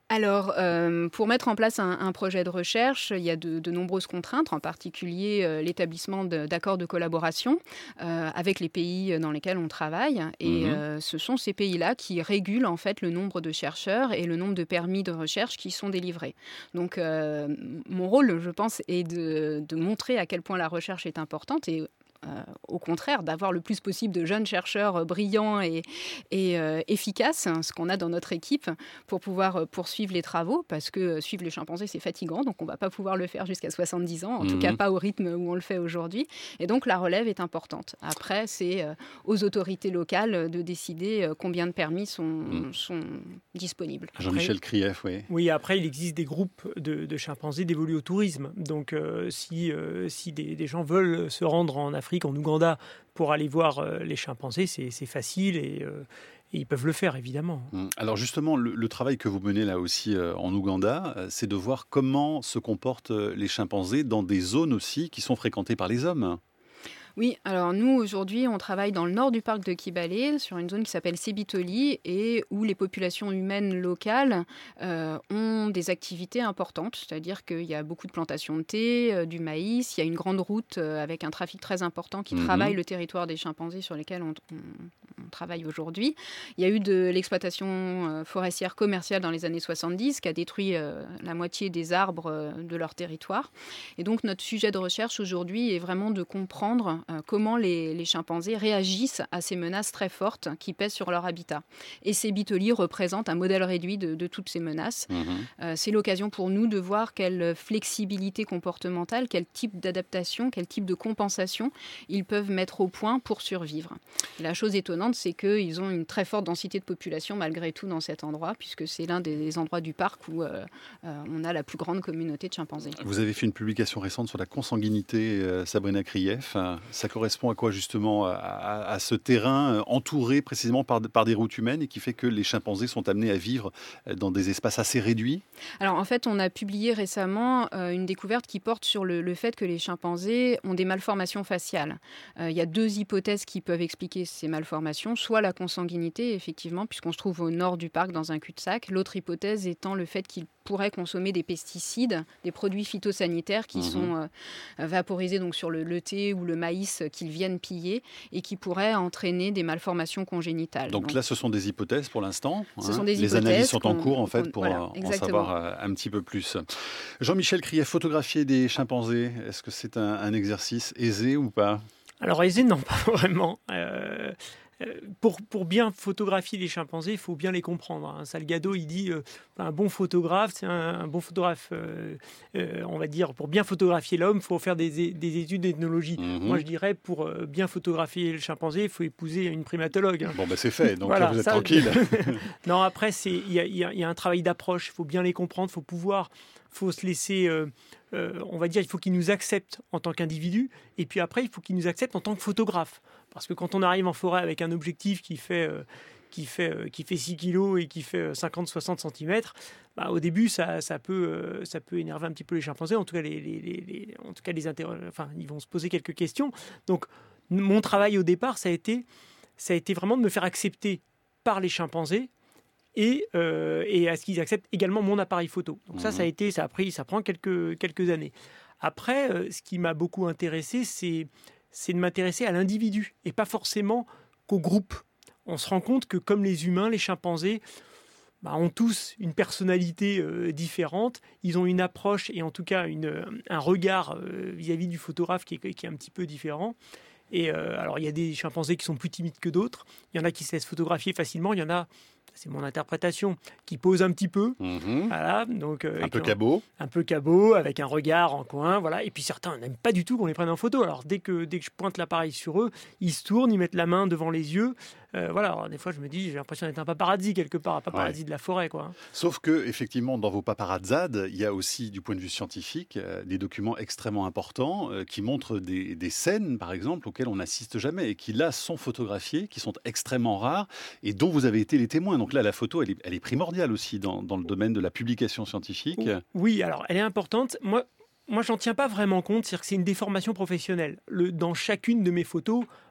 Alors, euh, pour mettre en place un, un projet de recherche, il y a de, de nombreuses contraintes, en particulier euh, l'établissement de, d'accords de collaboration euh, avec les pays dans lesquels on travaille. Et mmh. euh, ce sont ces pays-là qui régulent en fait le nombre de chercheurs et le nombre de permis de recherche qui sont délivrés. Donc, euh, mon rôle, je pense, est de, de montrer à quel point la recherche est importante et Euh, au contraire, d'avoir le plus possible de jeunes chercheurs euh, brillants et, et euh, efficaces, hein, ce qu'on a dans notre équipe, pour pouvoir euh, poursuivre les travaux, parce que euh, suivre les chimpanzés, c'est fatigant, donc on ne va pas pouvoir le faire jusqu'à soixante-dix ans, en mmh. tout cas pas au rythme où on le fait aujourd'hui. Et donc la relève est importante. Après, c'est euh, aux autorités locales de décider euh, combien de permis sont, mmh. sont disponibles. Jean-Michel Krief, oui. Oui, après, il existe des groupes de, de chimpanzés dévolus au tourisme. Donc, euh, si, euh, si des, des gens veulent se rendre en Afrique, en Ouganda, pour aller voir euh, les chimpanzés, c'est, c'est facile et, euh, et ils peuvent le faire, évidemment. Alors justement, le, le travail que vous menez là aussi euh, en Ouganda, euh, c'est de voir comment se comportent euh, les chimpanzés dans des zones aussi qui sont fréquentées par les hommes. Oui, alors nous, aujourd'hui, on travaille dans le nord du parc de Kibale, sur une zone qui s'appelle Sebitoli, et où les populations humaines locales euh, ont des activités importantes, c'est-à-dire qu'il y a beaucoup de plantations de thé, euh, du maïs, il y a une grande route euh, avec un trafic très important qui mmh. travaille le territoire des chimpanzés sur lesquels on, on, on travaille aujourd'hui. Il y a eu de l'exploitation euh, forestière commerciale dans les années soixante-dix qui a détruit euh, la moitié des arbres euh, de leur territoire. Et donc notre sujet de recherche aujourd'hui est vraiment de comprendre Euh, comment les, les chimpanzés réagissent à ces menaces très fortes qui pèsent sur leur habitat. Et Sebitoli représente un modèle réduit de, de toutes ces menaces. Mmh. Euh, c'est l'occasion pour nous de voir quelle flexibilité comportementale, quel type d'adaptation, quel type de compensation ils peuvent mettre au point pour survivre. Et la chose étonnante, c'est qu'ils ont une très forte densité de population malgré tout dans cet endroit, puisque c'est l'un des endroits du parc où euh, euh, on a la plus grande communauté de chimpanzés. Vous avez fait une publication récente sur la consanguinité, euh, Sabrina Krief. Ça correspond à quoi justement à, à, à ce terrain entouré précisément par, par des routes humaines et qui fait que les chimpanzés sont amenés à vivre dans des espaces assez réduits? Alors en fait, on a publié récemment euh, une découverte qui porte sur le, le fait que les chimpanzés ont des malformations faciales. Euh, il y a deux hypothèses qui peuvent expliquer ces malformations, soit la consanguinité, effectivement, puisqu'on se trouve au nord du parc dans un cul-de-sac. L'autre hypothèse étant le fait qu'ils pourraient consommer des pesticides, des produits phytosanitaires qui mmh. sont euh, vaporisés donc, sur le, le thé ou le maïs qu'ils viennent piller et qui pourraient entraîner des malformations congénitales. Donc, donc là, ce sont des hypothèses pour l'instant. Ce hein. sont des Les hypothèses analyses sont en cours en fait pour voilà, en savoir un petit peu plus. Jean-Michel Krief, photographier des chimpanzés, est-ce que c'est un, un exercice aisé ou pas? Alors aisé, non, pas vraiment. Euh... Pour, pour bien photographier les chimpanzés, il faut bien les comprendre. Hein. Salgado, il dit euh, un bon photographe, c'est un, un bon photographe, euh, euh, on va dire, pour bien photographier l'homme, il faut faire des, des études d'ethnologie. Mmh. Moi, je dirais, pour euh, bien photographier le chimpanzé, il faut épouser une primatologue. Hein. Bon, ben c'est fait, donc voilà, là, vous êtes ça, tranquille. Non, après, il y a, y a, y a un travail d'approche, il faut bien les comprendre, il faut pouvoir, il faut se laisser... Euh, Euh, on va dire, il faut qu'ils nous acceptent en tant qu'individus, et puis après, il faut qu'ils nous acceptent en tant que photographes. Parce que quand on arrive en forêt avec un objectif qui fait, euh, qui fait, euh, qui fait six kilos et qui fait cinquante à soixante centimètres, bah, au début, ça, ça, peut, euh, ça peut énerver un petit peu les chimpanzés. En tout cas, les, les, les, les, en tout cas, les interro- enfin, ils vont se poser quelques questions. Donc, mon travail au départ, ça a été, ça a été vraiment de me faire accepter par les chimpanzés, Et, euh, et à ce qu'ils acceptent également mon appareil photo. Donc ça, ça a été, ça a pris, ça prend quelques, quelques années. Après, euh, ce qui m'a beaucoup intéressé, c'est, c'est de m'intéresser à l'individu et pas forcément qu'au groupe. On se rend compte que comme les humains, les chimpanzés bah, ont tous une personnalité euh, différente. Ils ont une approche et en tout cas une, un regard euh, vis-à-vis du photographe qui est, qui est un petit peu différent. Et euh, alors, il y a des chimpanzés qui sont plus timides que d'autres. Il y en a qui se laissent photographier facilement. Il y en a, c'est mon interprétation, qui posent un petit peu. Mmh. Voilà, donc, euh, un peu cabot. Un peu cabot, avec un regard en coin. Voilà. Et puis certains n'aiment pas du tout qu'on les prenne en photo. Alors, dès que, dès que je pointe l'appareil sur eux, ils se tournent, ils mettent la main devant les yeux. Euh, voilà. Alors, des fois, je me dis, j'ai l'impression d'être un paparazzi quelque part, un paparazzi ouais. de la forêt, quoi. Sauf que, effectivement, dans vos paparazzades, il y a aussi, du point de vue scientifique, euh, des documents extrêmement importants euh, qui montrent des, des scènes, par exemple, auxquelles on n'assiste jamais et qui, là, sont photographiées, qui sont extrêmement rares et dont vous avez été les témoins. Donc là, la photo, elle est, elle est primordiale aussi dans, dans le domaine de la publication scientifique. Oui, alors, elle est importante. Moi, Moi, j'en tiens pas vraiment compte, c'est-à-dire que c'est une déformation professionnelle. Le, dans chacune de mes photos,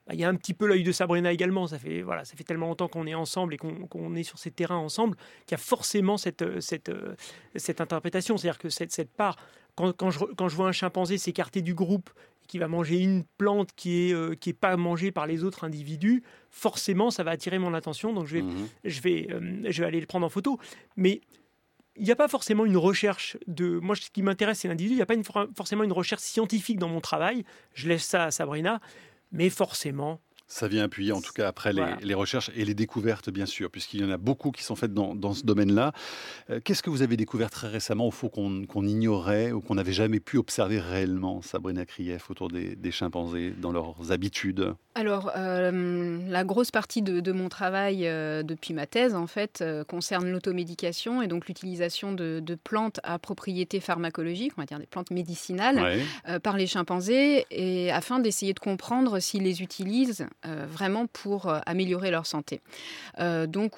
bah, y a un petit peu l'œil de Sabrina également. Ça fait, voilà, ça fait tellement longtemps qu'on est ensemble et qu'on, qu'on est sur ces terrains ensemble qu'il y a forcément cette, cette, cette interprétation. C'est-à-dire que cette, cette part, quand, quand, je, quand je vois un chimpanzé s'écarter du groupe et qui va manger une plante qui est, euh, qui est pas mangée par les autres individus, forcément, ça va attirer mon attention. Donc, je vais, mmh. je vais, euh, je vais aller le prendre en photo. Mais il n'y a pas forcément une recherche de... Moi, ce qui m'intéresse, c'est l'individu. Il n'y a pas une, forcément une recherche scientifique dans mon travail. Je laisse ça à Sabrina. Mais forcément... Ça vient appuyer, en tout cas, après voilà. les, les recherches et les découvertes, bien sûr, puisqu'il y en a beaucoup qui sont faites dans, dans ce domaine-là. Euh, qu'est-ce que vous avez découvert très récemment, au fond, qu'on, qu'on ignorait ou qu'on n'avait jamais pu observer réellement, Sabrina Krief, autour des, des chimpanzés, dans leurs habitudes ? Alors, euh, la grosse partie de, de mon travail euh, depuis ma thèse, en fait, euh, concerne l'automédication et donc l'utilisation de, de plantes à propriété pharmacologique, on va dire des plantes médicinales, ouais. euh, par les chimpanzés, et afin d'essayer de comprendre s'ils les utilisent euh, vraiment pour euh, améliorer leur santé. Euh, donc,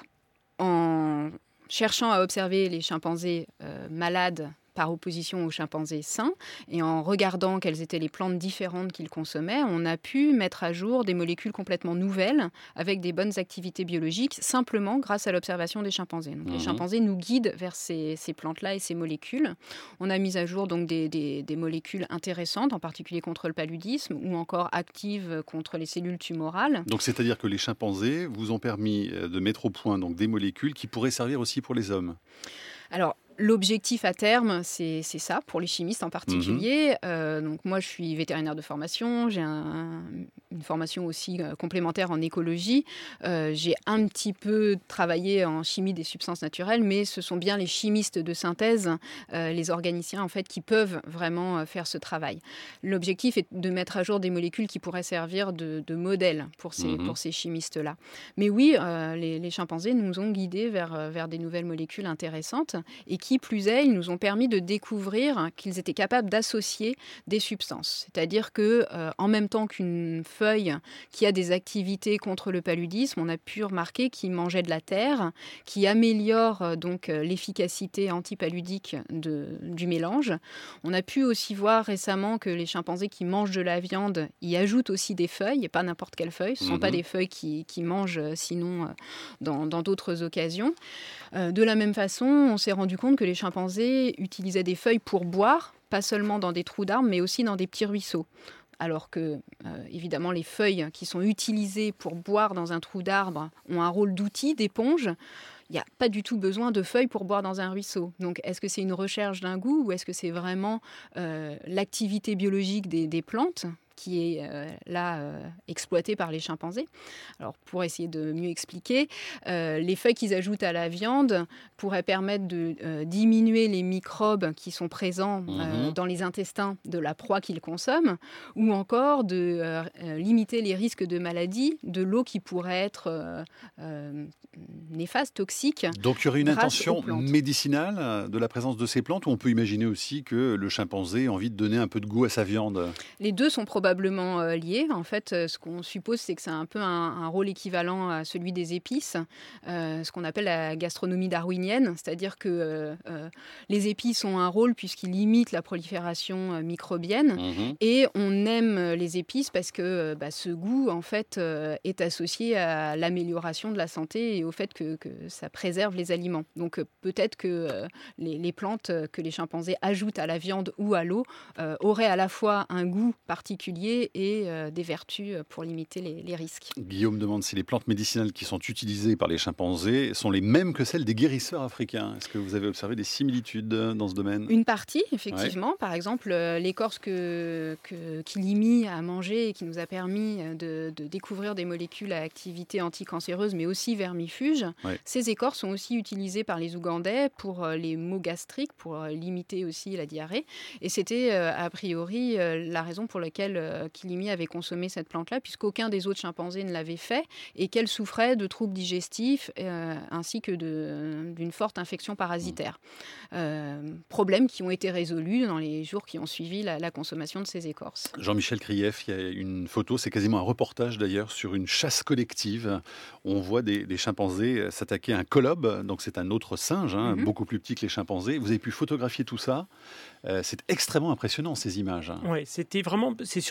en cherchant à observer les chimpanzés euh, malades, par opposition aux chimpanzés sains, et en regardant quelles étaient les plantes différentes qu'ils consommaient, on a pu mettre à jour des molécules complètement nouvelles, avec des bonnes activités biologiques, simplement grâce à l'observation des chimpanzés. Donc, mmh. Les chimpanzés nous guident vers ces, ces plantes-là et ces molécules. On a mis à jour donc, des, des, des molécules intéressantes, en particulier contre le paludisme, ou encore actives contre les cellules tumorales. Donc, c'est-à-dire que les chimpanzés vous ont permis de mettre au point donc, des molécules qui pourraient servir aussi pour les hommes. Alors, l'objectif à terme, c'est, c'est ça, pour les chimistes en particulier. Mmh. Euh, donc moi, je suis vétérinaire de formation, j'ai un, une formation aussi euh, complémentaire en écologie. Euh, j'ai un petit peu travaillé en chimie des substances naturelles, mais ce sont bien les chimistes de synthèse, euh, les organiciens, en fait, qui peuvent vraiment euh, faire ce travail. L'objectif est de mettre à jour des molécules qui pourraient servir de, de modèle pour ces, mmh. pour ces chimistes-là. Mais oui, euh, les, les chimpanzés nous ont guidés vers, vers des nouvelles molécules intéressantes et qui, plus est, ils nous ont permis de découvrir qu'ils étaient capables d'associer des substances. C'est-à-dire que, euh, en même temps qu'une feuille qui a des activités contre le paludisme, on a pu remarquer qu'ils mangeaient de la terre, qui améliore euh, donc euh, l'efficacité antipaludique de, du mélange. On a pu aussi voir récemment que les chimpanzés qui mangent de la viande y ajoutent aussi des feuilles, et pas n'importe quelle feuille. Ce ne sont mmh. pas des feuilles qui, qui mangent euh, sinon euh, dans, dans d'autres occasions. Euh, de la même façon, on s'est rendu compte que les chimpanzés utilisaient des feuilles pour boire, pas seulement dans des trous d'arbres, mais aussi dans des petits ruisseaux. Alors que, euh, évidemment, les feuilles qui sont utilisées pour boire dans un trou d'arbre ont un rôle d'outil, d'éponge. Il n'y a pas du tout besoin de feuilles pour boire dans un ruisseau. Donc, est-ce que c'est une recherche d'un goût ou est-ce que c'est vraiment euh, l'activité biologique des, des plantes qui est euh, là euh, exploitée par les chimpanzés? Alors, pour essayer de mieux expliquer, euh, les feuilles qu'ils ajoutent à la viande pourraient permettre de euh, diminuer les microbes qui sont présents euh, mmh. dans les intestins de la proie qu'ils consomment, ou encore de euh, limiter les risques de maladies de l'eau qui pourrait être euh, euh, néfaste, toxique. Donc, il y aurait une intention médicinale de la présence de ces plantes, ou on peut imaginer aussi que le chimpanzé a envie de donner un peu de goût à sa viande? Les deux sont probablement probablement euh, liés. En fait, euh, ce qu'on suppose, c'est que c'est un peu un, un rôle équivalent à celui des épices, euh, ce qu'on appelle la gastronomie darwinienne, c'est-à-dire que euh, euh, les épices ont un rôle puisqu'ils limitent la prolifération euh, microbienne, mmh. et on aime les épices parce que euh, bah, ce goût, en fait, euh, est associé à l'amélioration de la santé et au fait que, que ça préserve les aliments. Donc euh, peut-être que euh, les, les plantes que les chimpanzés ajoutent à la viande ou à l'eau euh, auraient à la fois un goût particulier et euh, des vertus pour limiter les, les risques. Guillaume demande si les plantes médicinales qui sont utilisées par les chimpanzés sont les mêmes que celles des guérisseurs africains. Est-ce que vous avez observé des similitudes dans ce domaine? Une partie, effectivement. Ouais. Par exemple, l'écorce que, que, qu'Ilimi a mangée et qui nous a permis de, de découvrir des molécules à activité anticancéreuse, mais aussi vermifuge. Ouais. Ces écorces sont aussi utilisées par les Ougandais pour les maux gastriques, pour limiter aussi la diarrhée. Et c'était, a priori, la raison pour laquelle Kilimi avait consommé cette plante-là, puisqu'aucun des autres chimpanzés ne l'avait fait, et qu'elle souffrait de troubles digestifs euh, ainsi que de, d'une forte infection parasitaire. Euh, problèmes qui ont été résolus dans les jours qui ont suivi la, la consommation de ces écorces. Jean-Michel Krief, il y a une photo, c'est quasiment un reportage d'ailleurs, sur une chasse collective. On voit des, des chimpanzés s'attaquer à un colobe, donc c'est un autre singe, hein, mm-hmm. beaucoup plus petit que les chimpanzés. Vous avez pu photographier tout ça. Euh, c'est extrêmement impressionnant, ces images. Oui, c'était vraiment... C'est sur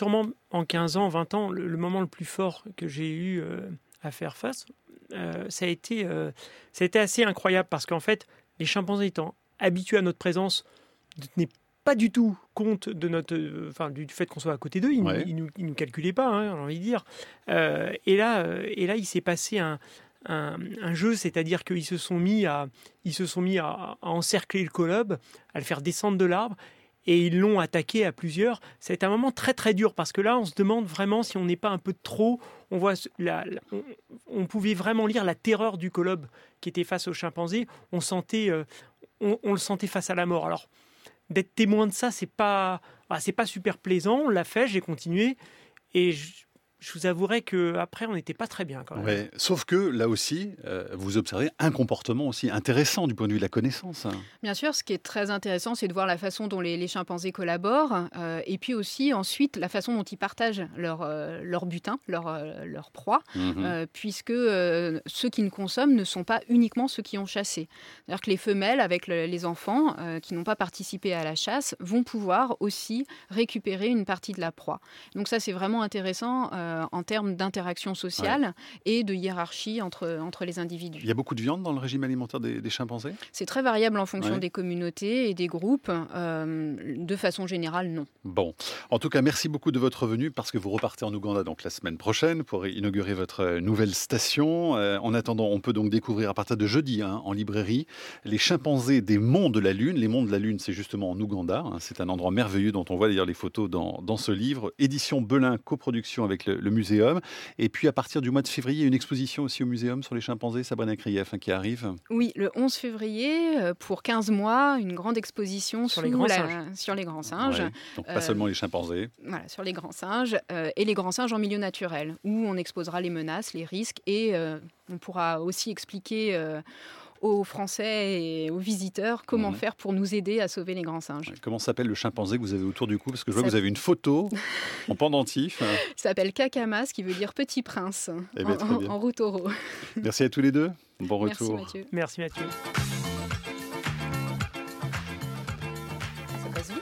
sûrement en quinze ans, vingt ans, le, le moment le plus fort que j'ai eu euh, à faire face. Euh, ça, a été, euh, ça a été assez incroyable parce qu'en fait, les chimpanzés étant habitués à notre présence, ne tenaient pas du tout compte de notre, euh, enfin, du fait qu'on soit à côté d'eux. Ils ouais. ne nous, nous calculaient pas, hein, j'ai envie de dire. Euh, et, là, euh, et là, il s'est passé un, un, un jeu, c'est-à-dire qu'ils se sont mis, à, ils se sont mis à, à encercler le colobe, à le faire descendre de l'arbre. Et ils l'ont attaqué à plusieurs. Ça a été un moment très très dur parce que là, on se demande vraiment si on n'est pas un peu de trop. On voit, la, la, on, on pouvait vraiment lire la terreur du colobe qui était face au chimpanzé. On sentait, euh, on, on le sentait face à la mort. Alors, d'être témoin de ça, c'est pas, ah, c'est pas super plaisant. On l'a fait, j'ai continué et je, je vous avouerai qu'après, on n'était pas très bien quand même. Ouais. Sauf que là aussi, euh, vous observez un comportement aussi intéressant du point de vue de la connaissance. Bien sûr, ce qui est très intéressant, c'est de voir la façon dont les, les chimpanzés collaborent euh, et puis aussi ensuite la façon dont ils partagent leur, euh, leur butin, leur, euh, leur proie, mmh. euh, puisque euh, ceux qui ne consomment ne sont pas uniquement ceux qui ont chassé. C'est-à-dire que les femelles, avec le, les enfants euh, qui n'ont pas participé à la chasse, vont pouvoir aussi récupérer une partie de la proie. Donc ça, c'est vraiment intéressant euh, en termes d'interaction sociale ouais. et de hiérarchie entre, entre les individus. Il y a beaucoup de viande dans le régime alimentaire des, des chimpanzés ? C'est très variable en fonction ouais. des communautés et des groupes. Euh, de façon générale, non. Bon. En tout cas, merci beaucoup de votre venue parce que vous repartez en Ouganda donc la semaine prochaine pour inaugurer votre nouvelle station. Euh, en attendant, on peut donc découvrir à partir de jeudi hein, en librairie les chimpanzés des monts de la Lune. Les monts de la Lune, c'est justement en Ouganda. Hein. C'est un endroit merveilleux dont on voit d'ailleurs les photos dans, dans ce livre. Édition Belin, coproduction avec le le Muséum. Et puis à partir du mois de février, une exposition aussi au Muséum sur les chimpanzés, Sabrina Krief, hein, qui arrive. Oui, le onze février, pour quinze mois, une grande exposition sur, les grands, la... singes. sur les grands singes. Ouais, donc pas euh, seulement les chimpanzés. Voilà, sur les grands singes euh, et les grands singes en milieu naturel, où on exposera les menaces, les risques et euh, on pourra aussi expliquer euh, aux Français et aux visiteurs comment mmh. faire pour nous aider à sauver les grands singes. Comment s'appelle le chimpanzé que vous avez autour du cou ? Parce que je vois que vous avez une photo en pendentif. Il s'appelle Kakamas, qui veut dire petit prince, eh bien, en, en, en roux taureau. Merci à tous les deux. Bon retour. Merci Mathieu. Merci Mathieu. Ça passe vite.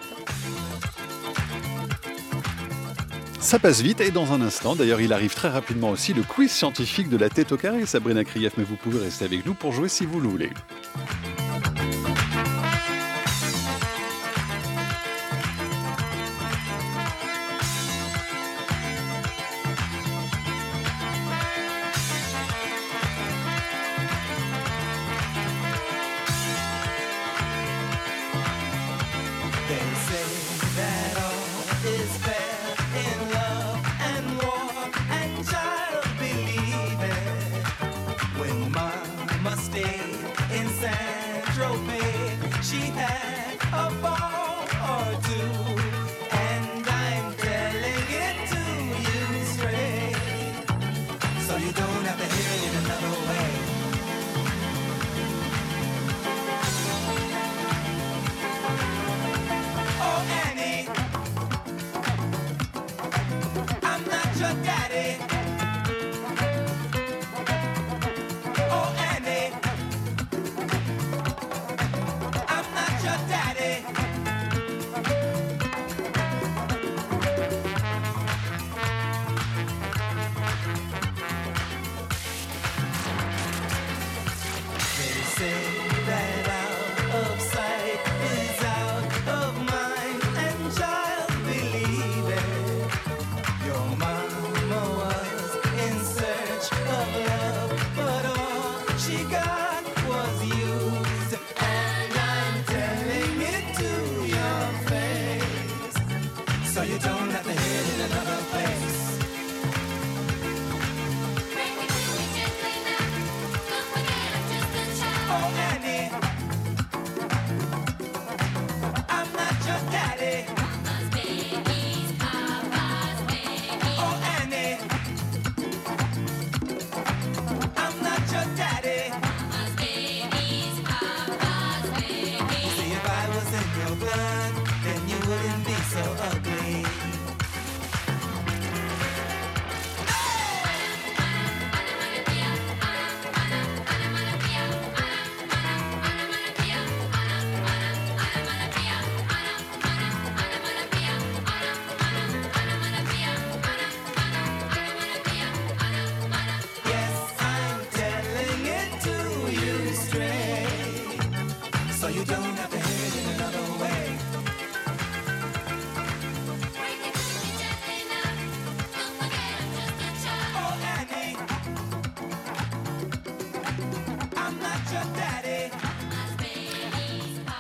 Ça passe vite et dans un instant, d'ailleurs il arrive très rapidement aussi, le quiz scientifique de la tête au carré, Sabrina Krief, mais vous pouvez rester avec nous pour jouer si vous le voulez.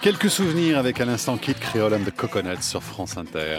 Quelques souvenirs avec à l'instant Kid Creole and the Coconuts sur France Inter.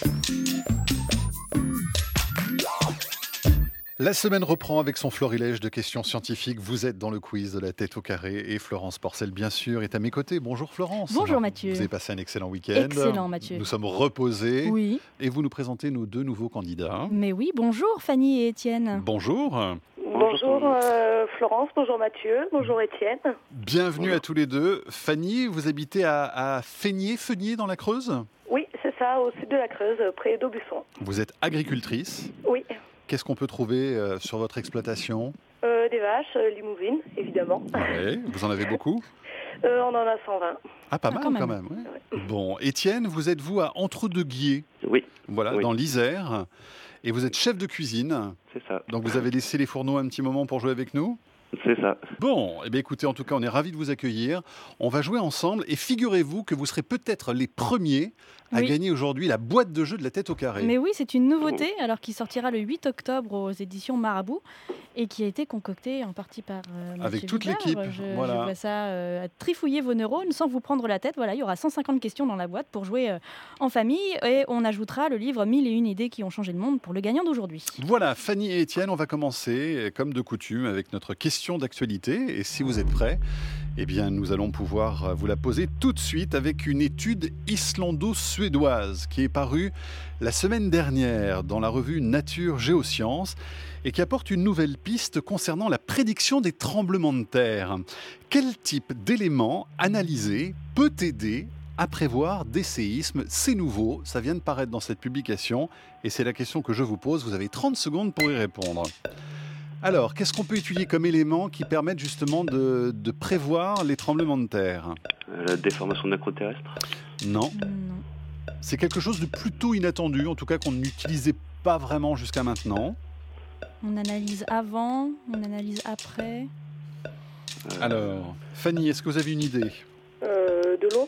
La semaine reprend avec son florilège de questions scientifiques. Vous êtes dans le quiz de la tête au carré et Florence Porcel, bien sûr, est à mes côtés. Bonjour Florence. Bonjour Mathieu. Vous avez passé un excellent week-end. Excellent Mathieu. Nous sommes reposés. Oui. Et vous nous présentez nos deux nouveaux candidats. Mais oui, bonjour Fanny et Étienne. Bonjour. Bonjour euh, Florence, bonjour Mathieu, bonjour Étienne. Bienvenue bonjour. à tous les deux. Fanny, vous habitez à, à Feigné, Feigné dans la Creuse ? Oui, c'est ça, au sud de la Creuse, près d'Aubusson. Vous êtes agricultrice ? Oui. Qu'est-ce qu'on peut trouver euh, sur votre exploitation ? euh, Des vaches, euh, limousines, évidemment. Oui, vous en avez beaucoup ? euh, On en a cent vingt. Ah, pas ah, mal quand même. Quand même ouais. Bon, Étienne, vous êtes vous à Entre-deux-Guiers ? Oui. Voilà, oui. dans l'Isère. Et vous êtes chef de cuisine. C'est ça. Donc vous avez laissé les fourneaux un petit moment pour jouer avec nous ? C'est ça. Bon, eh bien écoutez, en tout cas, on est ravis de vous accueillir. On va jouer ensemble et figurez-vous que vous serez peut-être les premiers à oui. gagner aujourd'hui la boîte de jeu de la tête au carré. Mais oui, c'est une nouveauté, alors qui sortira le huit octobre aux éditions Marabout et qui a été concoctée en partie par euh, Mathieu Avec toute Vidard. l'équipe, Je, voilà. je vois ça euh, trifouiller vos neurones sans vous prendre la tête. Voilà, il y aura cent cinquante questions dans la boîte pour jouer euh, en famille et on ajoutera le livre mille et une idées qui ont changé le monde pour le gagnant d'aujourd'hui. Voilà, Fanny et Étienne, on va commencer, comme de coutume, avec notre question d'actualité. Et si vous êtes prêts, eh bien, nous allons pouvoir vous la poser tout de suite avec une étude islando-suédoise qui est parue la semaine dernière dans la revue Nature Géosciences et qui apporte une nouvelle piste concernant la prédiction des tremblements de terre. Quel type d'élément analysé peut aider à prévoir des séismes? C'est nouveau, ça vient de paraître dans cette publication et c'est la question que je vous pose. Vous avez trente secondes pour y répondre. Alors, qu'est-ce qu'on peut étudier comme élément qui permettent justement de, de prévoir les tremblements de terre ? La déformation nacroterrestre ? Non. Non. C'est quelque chose de plutôt inattendu, en tout cas qu'on n'utilisait pas vraiment jusqu'à maintenant. On analyse avant, on analyse après. Euh... Alors, Fanny, est-ce que vous avez une idée ? euh, De l'eau ?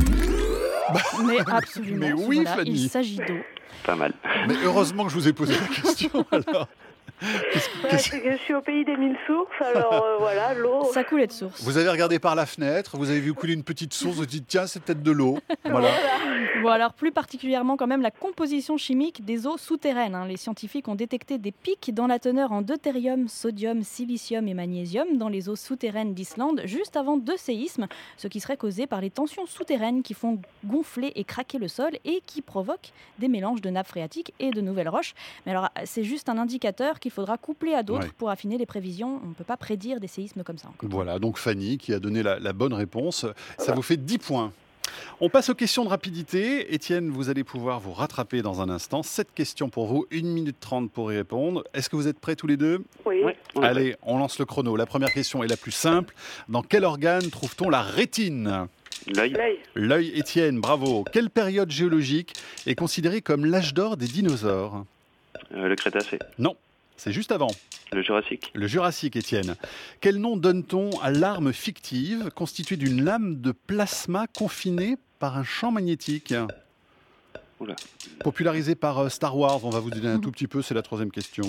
Mais absolument. Mais oui, voilà, Fanny. il s'agit d'eau. Pas mal. Mais heureusement que je vous ai posé la question, alors. Qu'est-ce, ouais, qu'est-ce... c'est que je suis au pays des mille sources, alors euh, voilà, l'eau... Ça coulait de source. Vous avez regardé par la fenêtre, vous avez vu couler une petite source, vous vous dites tiens, c'est peut-être de l'eau. Voilà. Bon, alors plus particulièrement quand même la composition chimique des eaux souterraines. Hein. Les scientifiques ont détecté des pics dans la teneur en deutérium, sodium, silicium et magnésium dans les eaux souterraines d'Islande juste avant deux séismes, ce qui serait causé par les tensions souterraines qui font gonfler et craquer le sol et qui provoquent des mélanges de nappes phréatiques et de nouvelles roches. Mais alors c'est juste un indicateur qu'il faudra coupler à d'autres ouais. pour affiner les prévisions. On ne peut pas prédire des séismes comme ça encore. Voilà, donc Fanny qui a donné la, la bonne réponse. Ça vous fait dix points. On passe aux questions de rapidité. Étienne, vous allez pouvoir vous rattraper dans un instant. sept questions pour vous, une minute trente pour y répondre. Est-ce que vous êtes prêts tous les deux ? Oui. oui. Allez, on lance le chrono. La première question est la plus simple. Dans quel organe trouve-t-on la rétine ? L'œil. L'œil. L'œil, Étienne, bravo. Quelle période géologique est considérée comme l'âge d'or des dinosaures ? euh, Le Crétacé. Non. C'est juste avant. Le Jurassique. Le Jurassique, Étienne. Quel nom donne-t-on à l'arme fictive constituée d'une lame de plasma confinée par un champ magnétique ? Oula. Popularisée par Star Wars, on va vous aider un tout petit peu, c'est la troisième question.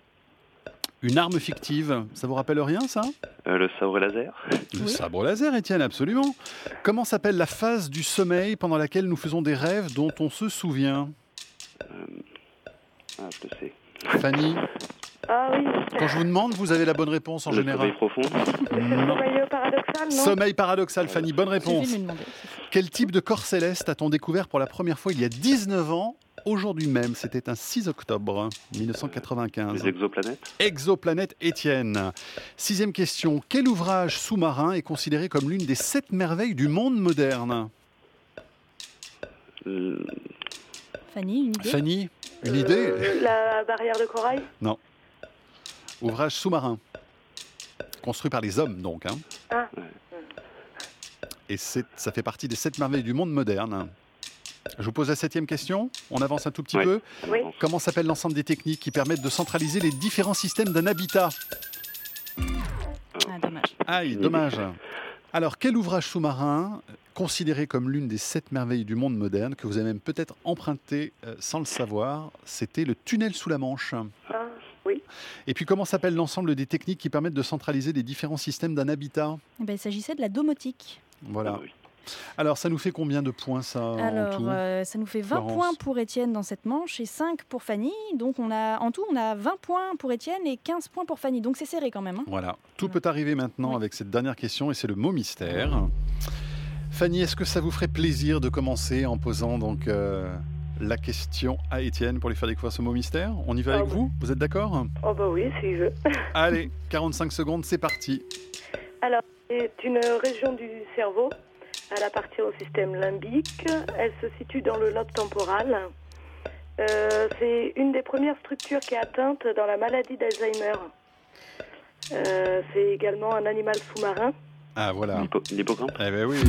Une arme fictive, ça vous rappelle rien, ça ? euh, Le sabre laser. Le oui. sabre laser, Étienne, absolument. Comment s'appelle la phase du sommeil pendant laquelle nous faisons des rêves dont on se souvient ? euh... Ah, je le sais. Fanny ? Ah oui. Quand je vous demande, vous avez la bonne réponse en le général. Le sommeil profond. C'est le sommeil paradoxal, non ? Sommeil paradoxal, Fanny, bonne réponse. Suffit de lui demander. Quel type de corps céleste a-t-on découvert pour la première fois il y a dix-neuf ans, aujourd'hui même ? C'était un six octobre mille neuf cent quatre-vingt-quinze. Les exoplanètes. Exoplanète, Étienne. Sixième question. Quel ouvrage sous-marin est considéré comme l'une des sept merveilles du monde moderne ? Euh... Fanny, une idée ? Fanny, une euh, idée ? La barrière de corail ? Non. Ouvrage sous-marin. Construit par les hommes, donc. Hein. Ah. Et c'est, ça fait partie des sept merveilles du monde moderne. Je vous pose la septième question. On avance un tout petit oui. peu. Oui. Comment s'appelle l'ensemble des techniques qui permettent de centraliser les différents systèmes d'un habitat ? Ah, dommage. Aïe, dommage. Alors, quel ouvrage sous-marin, considéré comme l'une des sept merveilles du monde moderne, que vous avez même peut-être emprunté euh, sans le savoir, c'était le tunnel sous la Manche. Ah, oui. Et puis, comment s'appelle l'ensemble des techniques qui permettent de centraliser les différents systèmes d'un habitat ? Eh ben, il s'agissait de la domotique. Voilà. Ah, oui. Alors, ça nous fait combien de points, ça, Alors, en tout euh, ça nous fait vingt Florence. points pour Étienne dans cette manche et cinq pour Fanny. Donc, on a, en tout, on a vingt points pour Étienne et quinze points pour Fanny. Donc, c'est serré quand même. Hein. Voilà. Tout peut arriver maintenant Oui. avec cette dernière question et c'est le mot mystère. Fanny, est-ce que ça vous ferait plaisir de commencer en posant donc euh, la question à Étienne pour lui faire découvrir ce mot mystère ? On y va Ah avec oui. vous ? Vous êtes d'accord ? Oh bah oui, s'il veut. Allez, quarante-cinq secondes, c'est parti. Alors, c'est une région du cerveau. Elle appartient au système limbique. Elle se situe dans le lobe temporal. Euh, c'est une des premières structures qui est atteinte dans la maladie d'Alzheimer. Euh, c'est également un animal sous-marin. Ah voilà. L'hippo- L'hippocampe. Eh ben oui.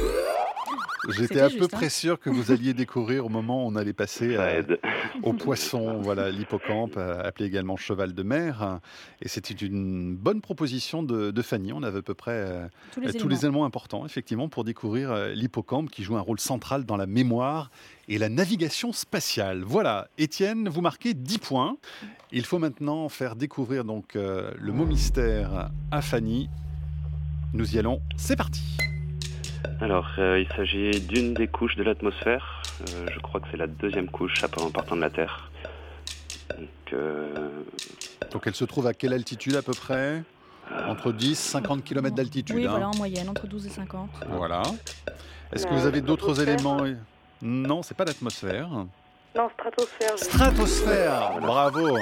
J'étais C'était à juste, peu hein. près sûr que vous alliez découvrir au moment où on allait passer Ça euh, aide. au poisson, voilà, l'hippocampe, euh, appelé également cheval de mer. Et c'était une bonne proposition de, de Fanny. On avait à peu près euh, Tous les tous éléments. les éléments importants, effectivement, pour découvrir euh, l'hippocampe qui joue un rôle central dans la mémoire et la navigation spatiale. Voilà, Étienne, vous marquez dix points. Il faut maintenant faire découvrir donc euh, le mot mystère à Fanny. Nous y allons, c'est parti. Alors, euh, il s'agit d'une des couches de l'atmosphère. Euh, je crois que c'est la deuxième couche en partant de la Terre. Donc, euh, Donc elle se trouve à quelle altitude à peu près ? Entre dix et cinquante kilomètres d'altitude. Oui, hein. voilà, en moyenne, entre douze et cinquante. Voilà. Est-ce que La vous avez d'autres stratosphère. éléments ? Non, c'est pas l'atmosphère. Non, stratosphère. je- Stratosphère, bravo.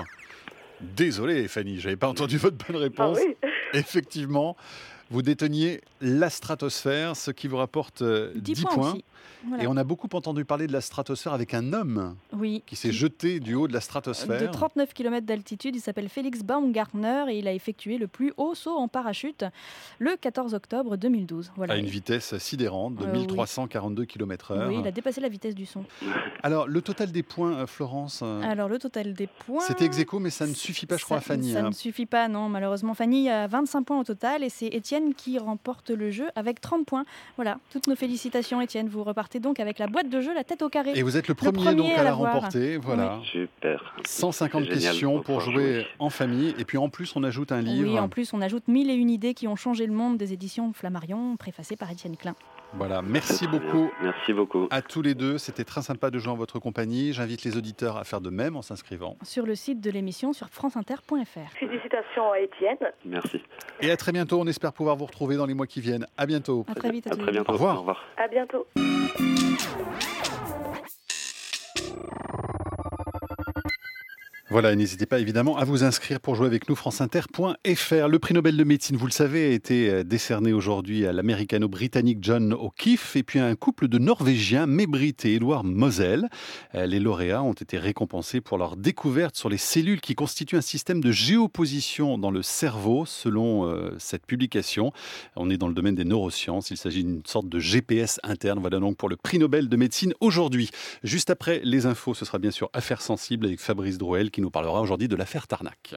Désolé Fanny, j'avais pas entendu votre bonne Ah réponse. oui. Effectivement, vous déteniez la stratosphère, ce qui vous rapporte euh, dix, dix points, points. aussi. Voilà. Et on a beaucoup entendu parler de la stratosphère avec un homme Oui. qui s'est jeté du haut de la De stratosphère. trente-neuf kilomètres d'altitude, il s'appelle Félix Baumgartner et il a effectué le plus haut saut en parachute le quatorze octobre deux mille douze. Voilà. À une vitesse sidérante de Euh, oui. mille trois cent quarante-deux kilomètres heure. Oui, il a dépassé la vitesse du son. Alors, le total des points, euh, Florence, euh, Alors, le total des points... c'était ex aequo, mais ça ne suffit pas, je crois, à Ça- Fanny. Ça hein. ne suffit pas, non, malheureusement. Fanny a vingt-cinq points au total et c'est Étienne qui remporte le jeu avec trente points. Voilà, toutes nos félicitations, Étienne. Vous repartez donc avec la boîte de jeu La Tête au carré. Et vous êtes le premier, premier donc à à la l'avoir. remporter. Voilà. super. cent cinquante C'est génial questions de pour pouvoir jouer jouer. en famille. Et puis en plus, on ajoute un livre. Oui, en plus, on ajoute mille et une idées qui ont changé le monde des éditions Flammarion, préfacées par Étienne Klein. Voilà, merci C'est très bien. beaucoup Merci beaucoup. à tous les deux. C'était très sympa de jouer en votre compagnie. J'invite les auditeurs à faire de même en s'inscrivant. Sur le site de l'émission sur franceinter point f r. Félicitations à Étienne. Merci. Et à très bientôt. On espère pouvoir vous retrouver dans les mois qui viennent. À bientôt. À très vite à À tous très les deux. bientôt. Au revoir. Au revoir. À bientôt. Voilà, et n'hésitez pas évidemment à vous inscrire pour jouer avec nous, franceinter point f r. Le prix Nobel de médecine, vous le savez, a été décerné aujourd'hui à l'américano-britannique John O'Keefe et puis à un couple de Norvégiens, May-Britt et Edward Mosel. Les lauréats ont été récompensés pour leur découverte sur les cellules qui constituent un système de géoposition dans le cerveau, selon euh, cette publication. On est dans le domaine des neurosciences, il s'agit d'une sorte de G P S interne. Voilà donc pour le prix Nobel de médecine aujourd'hui. Juste après les infos, ce sera bien sûr Affaires sensibles avec Fabrice Drouel qui nous parlera aujourd'hui de l'affaire Tarnac.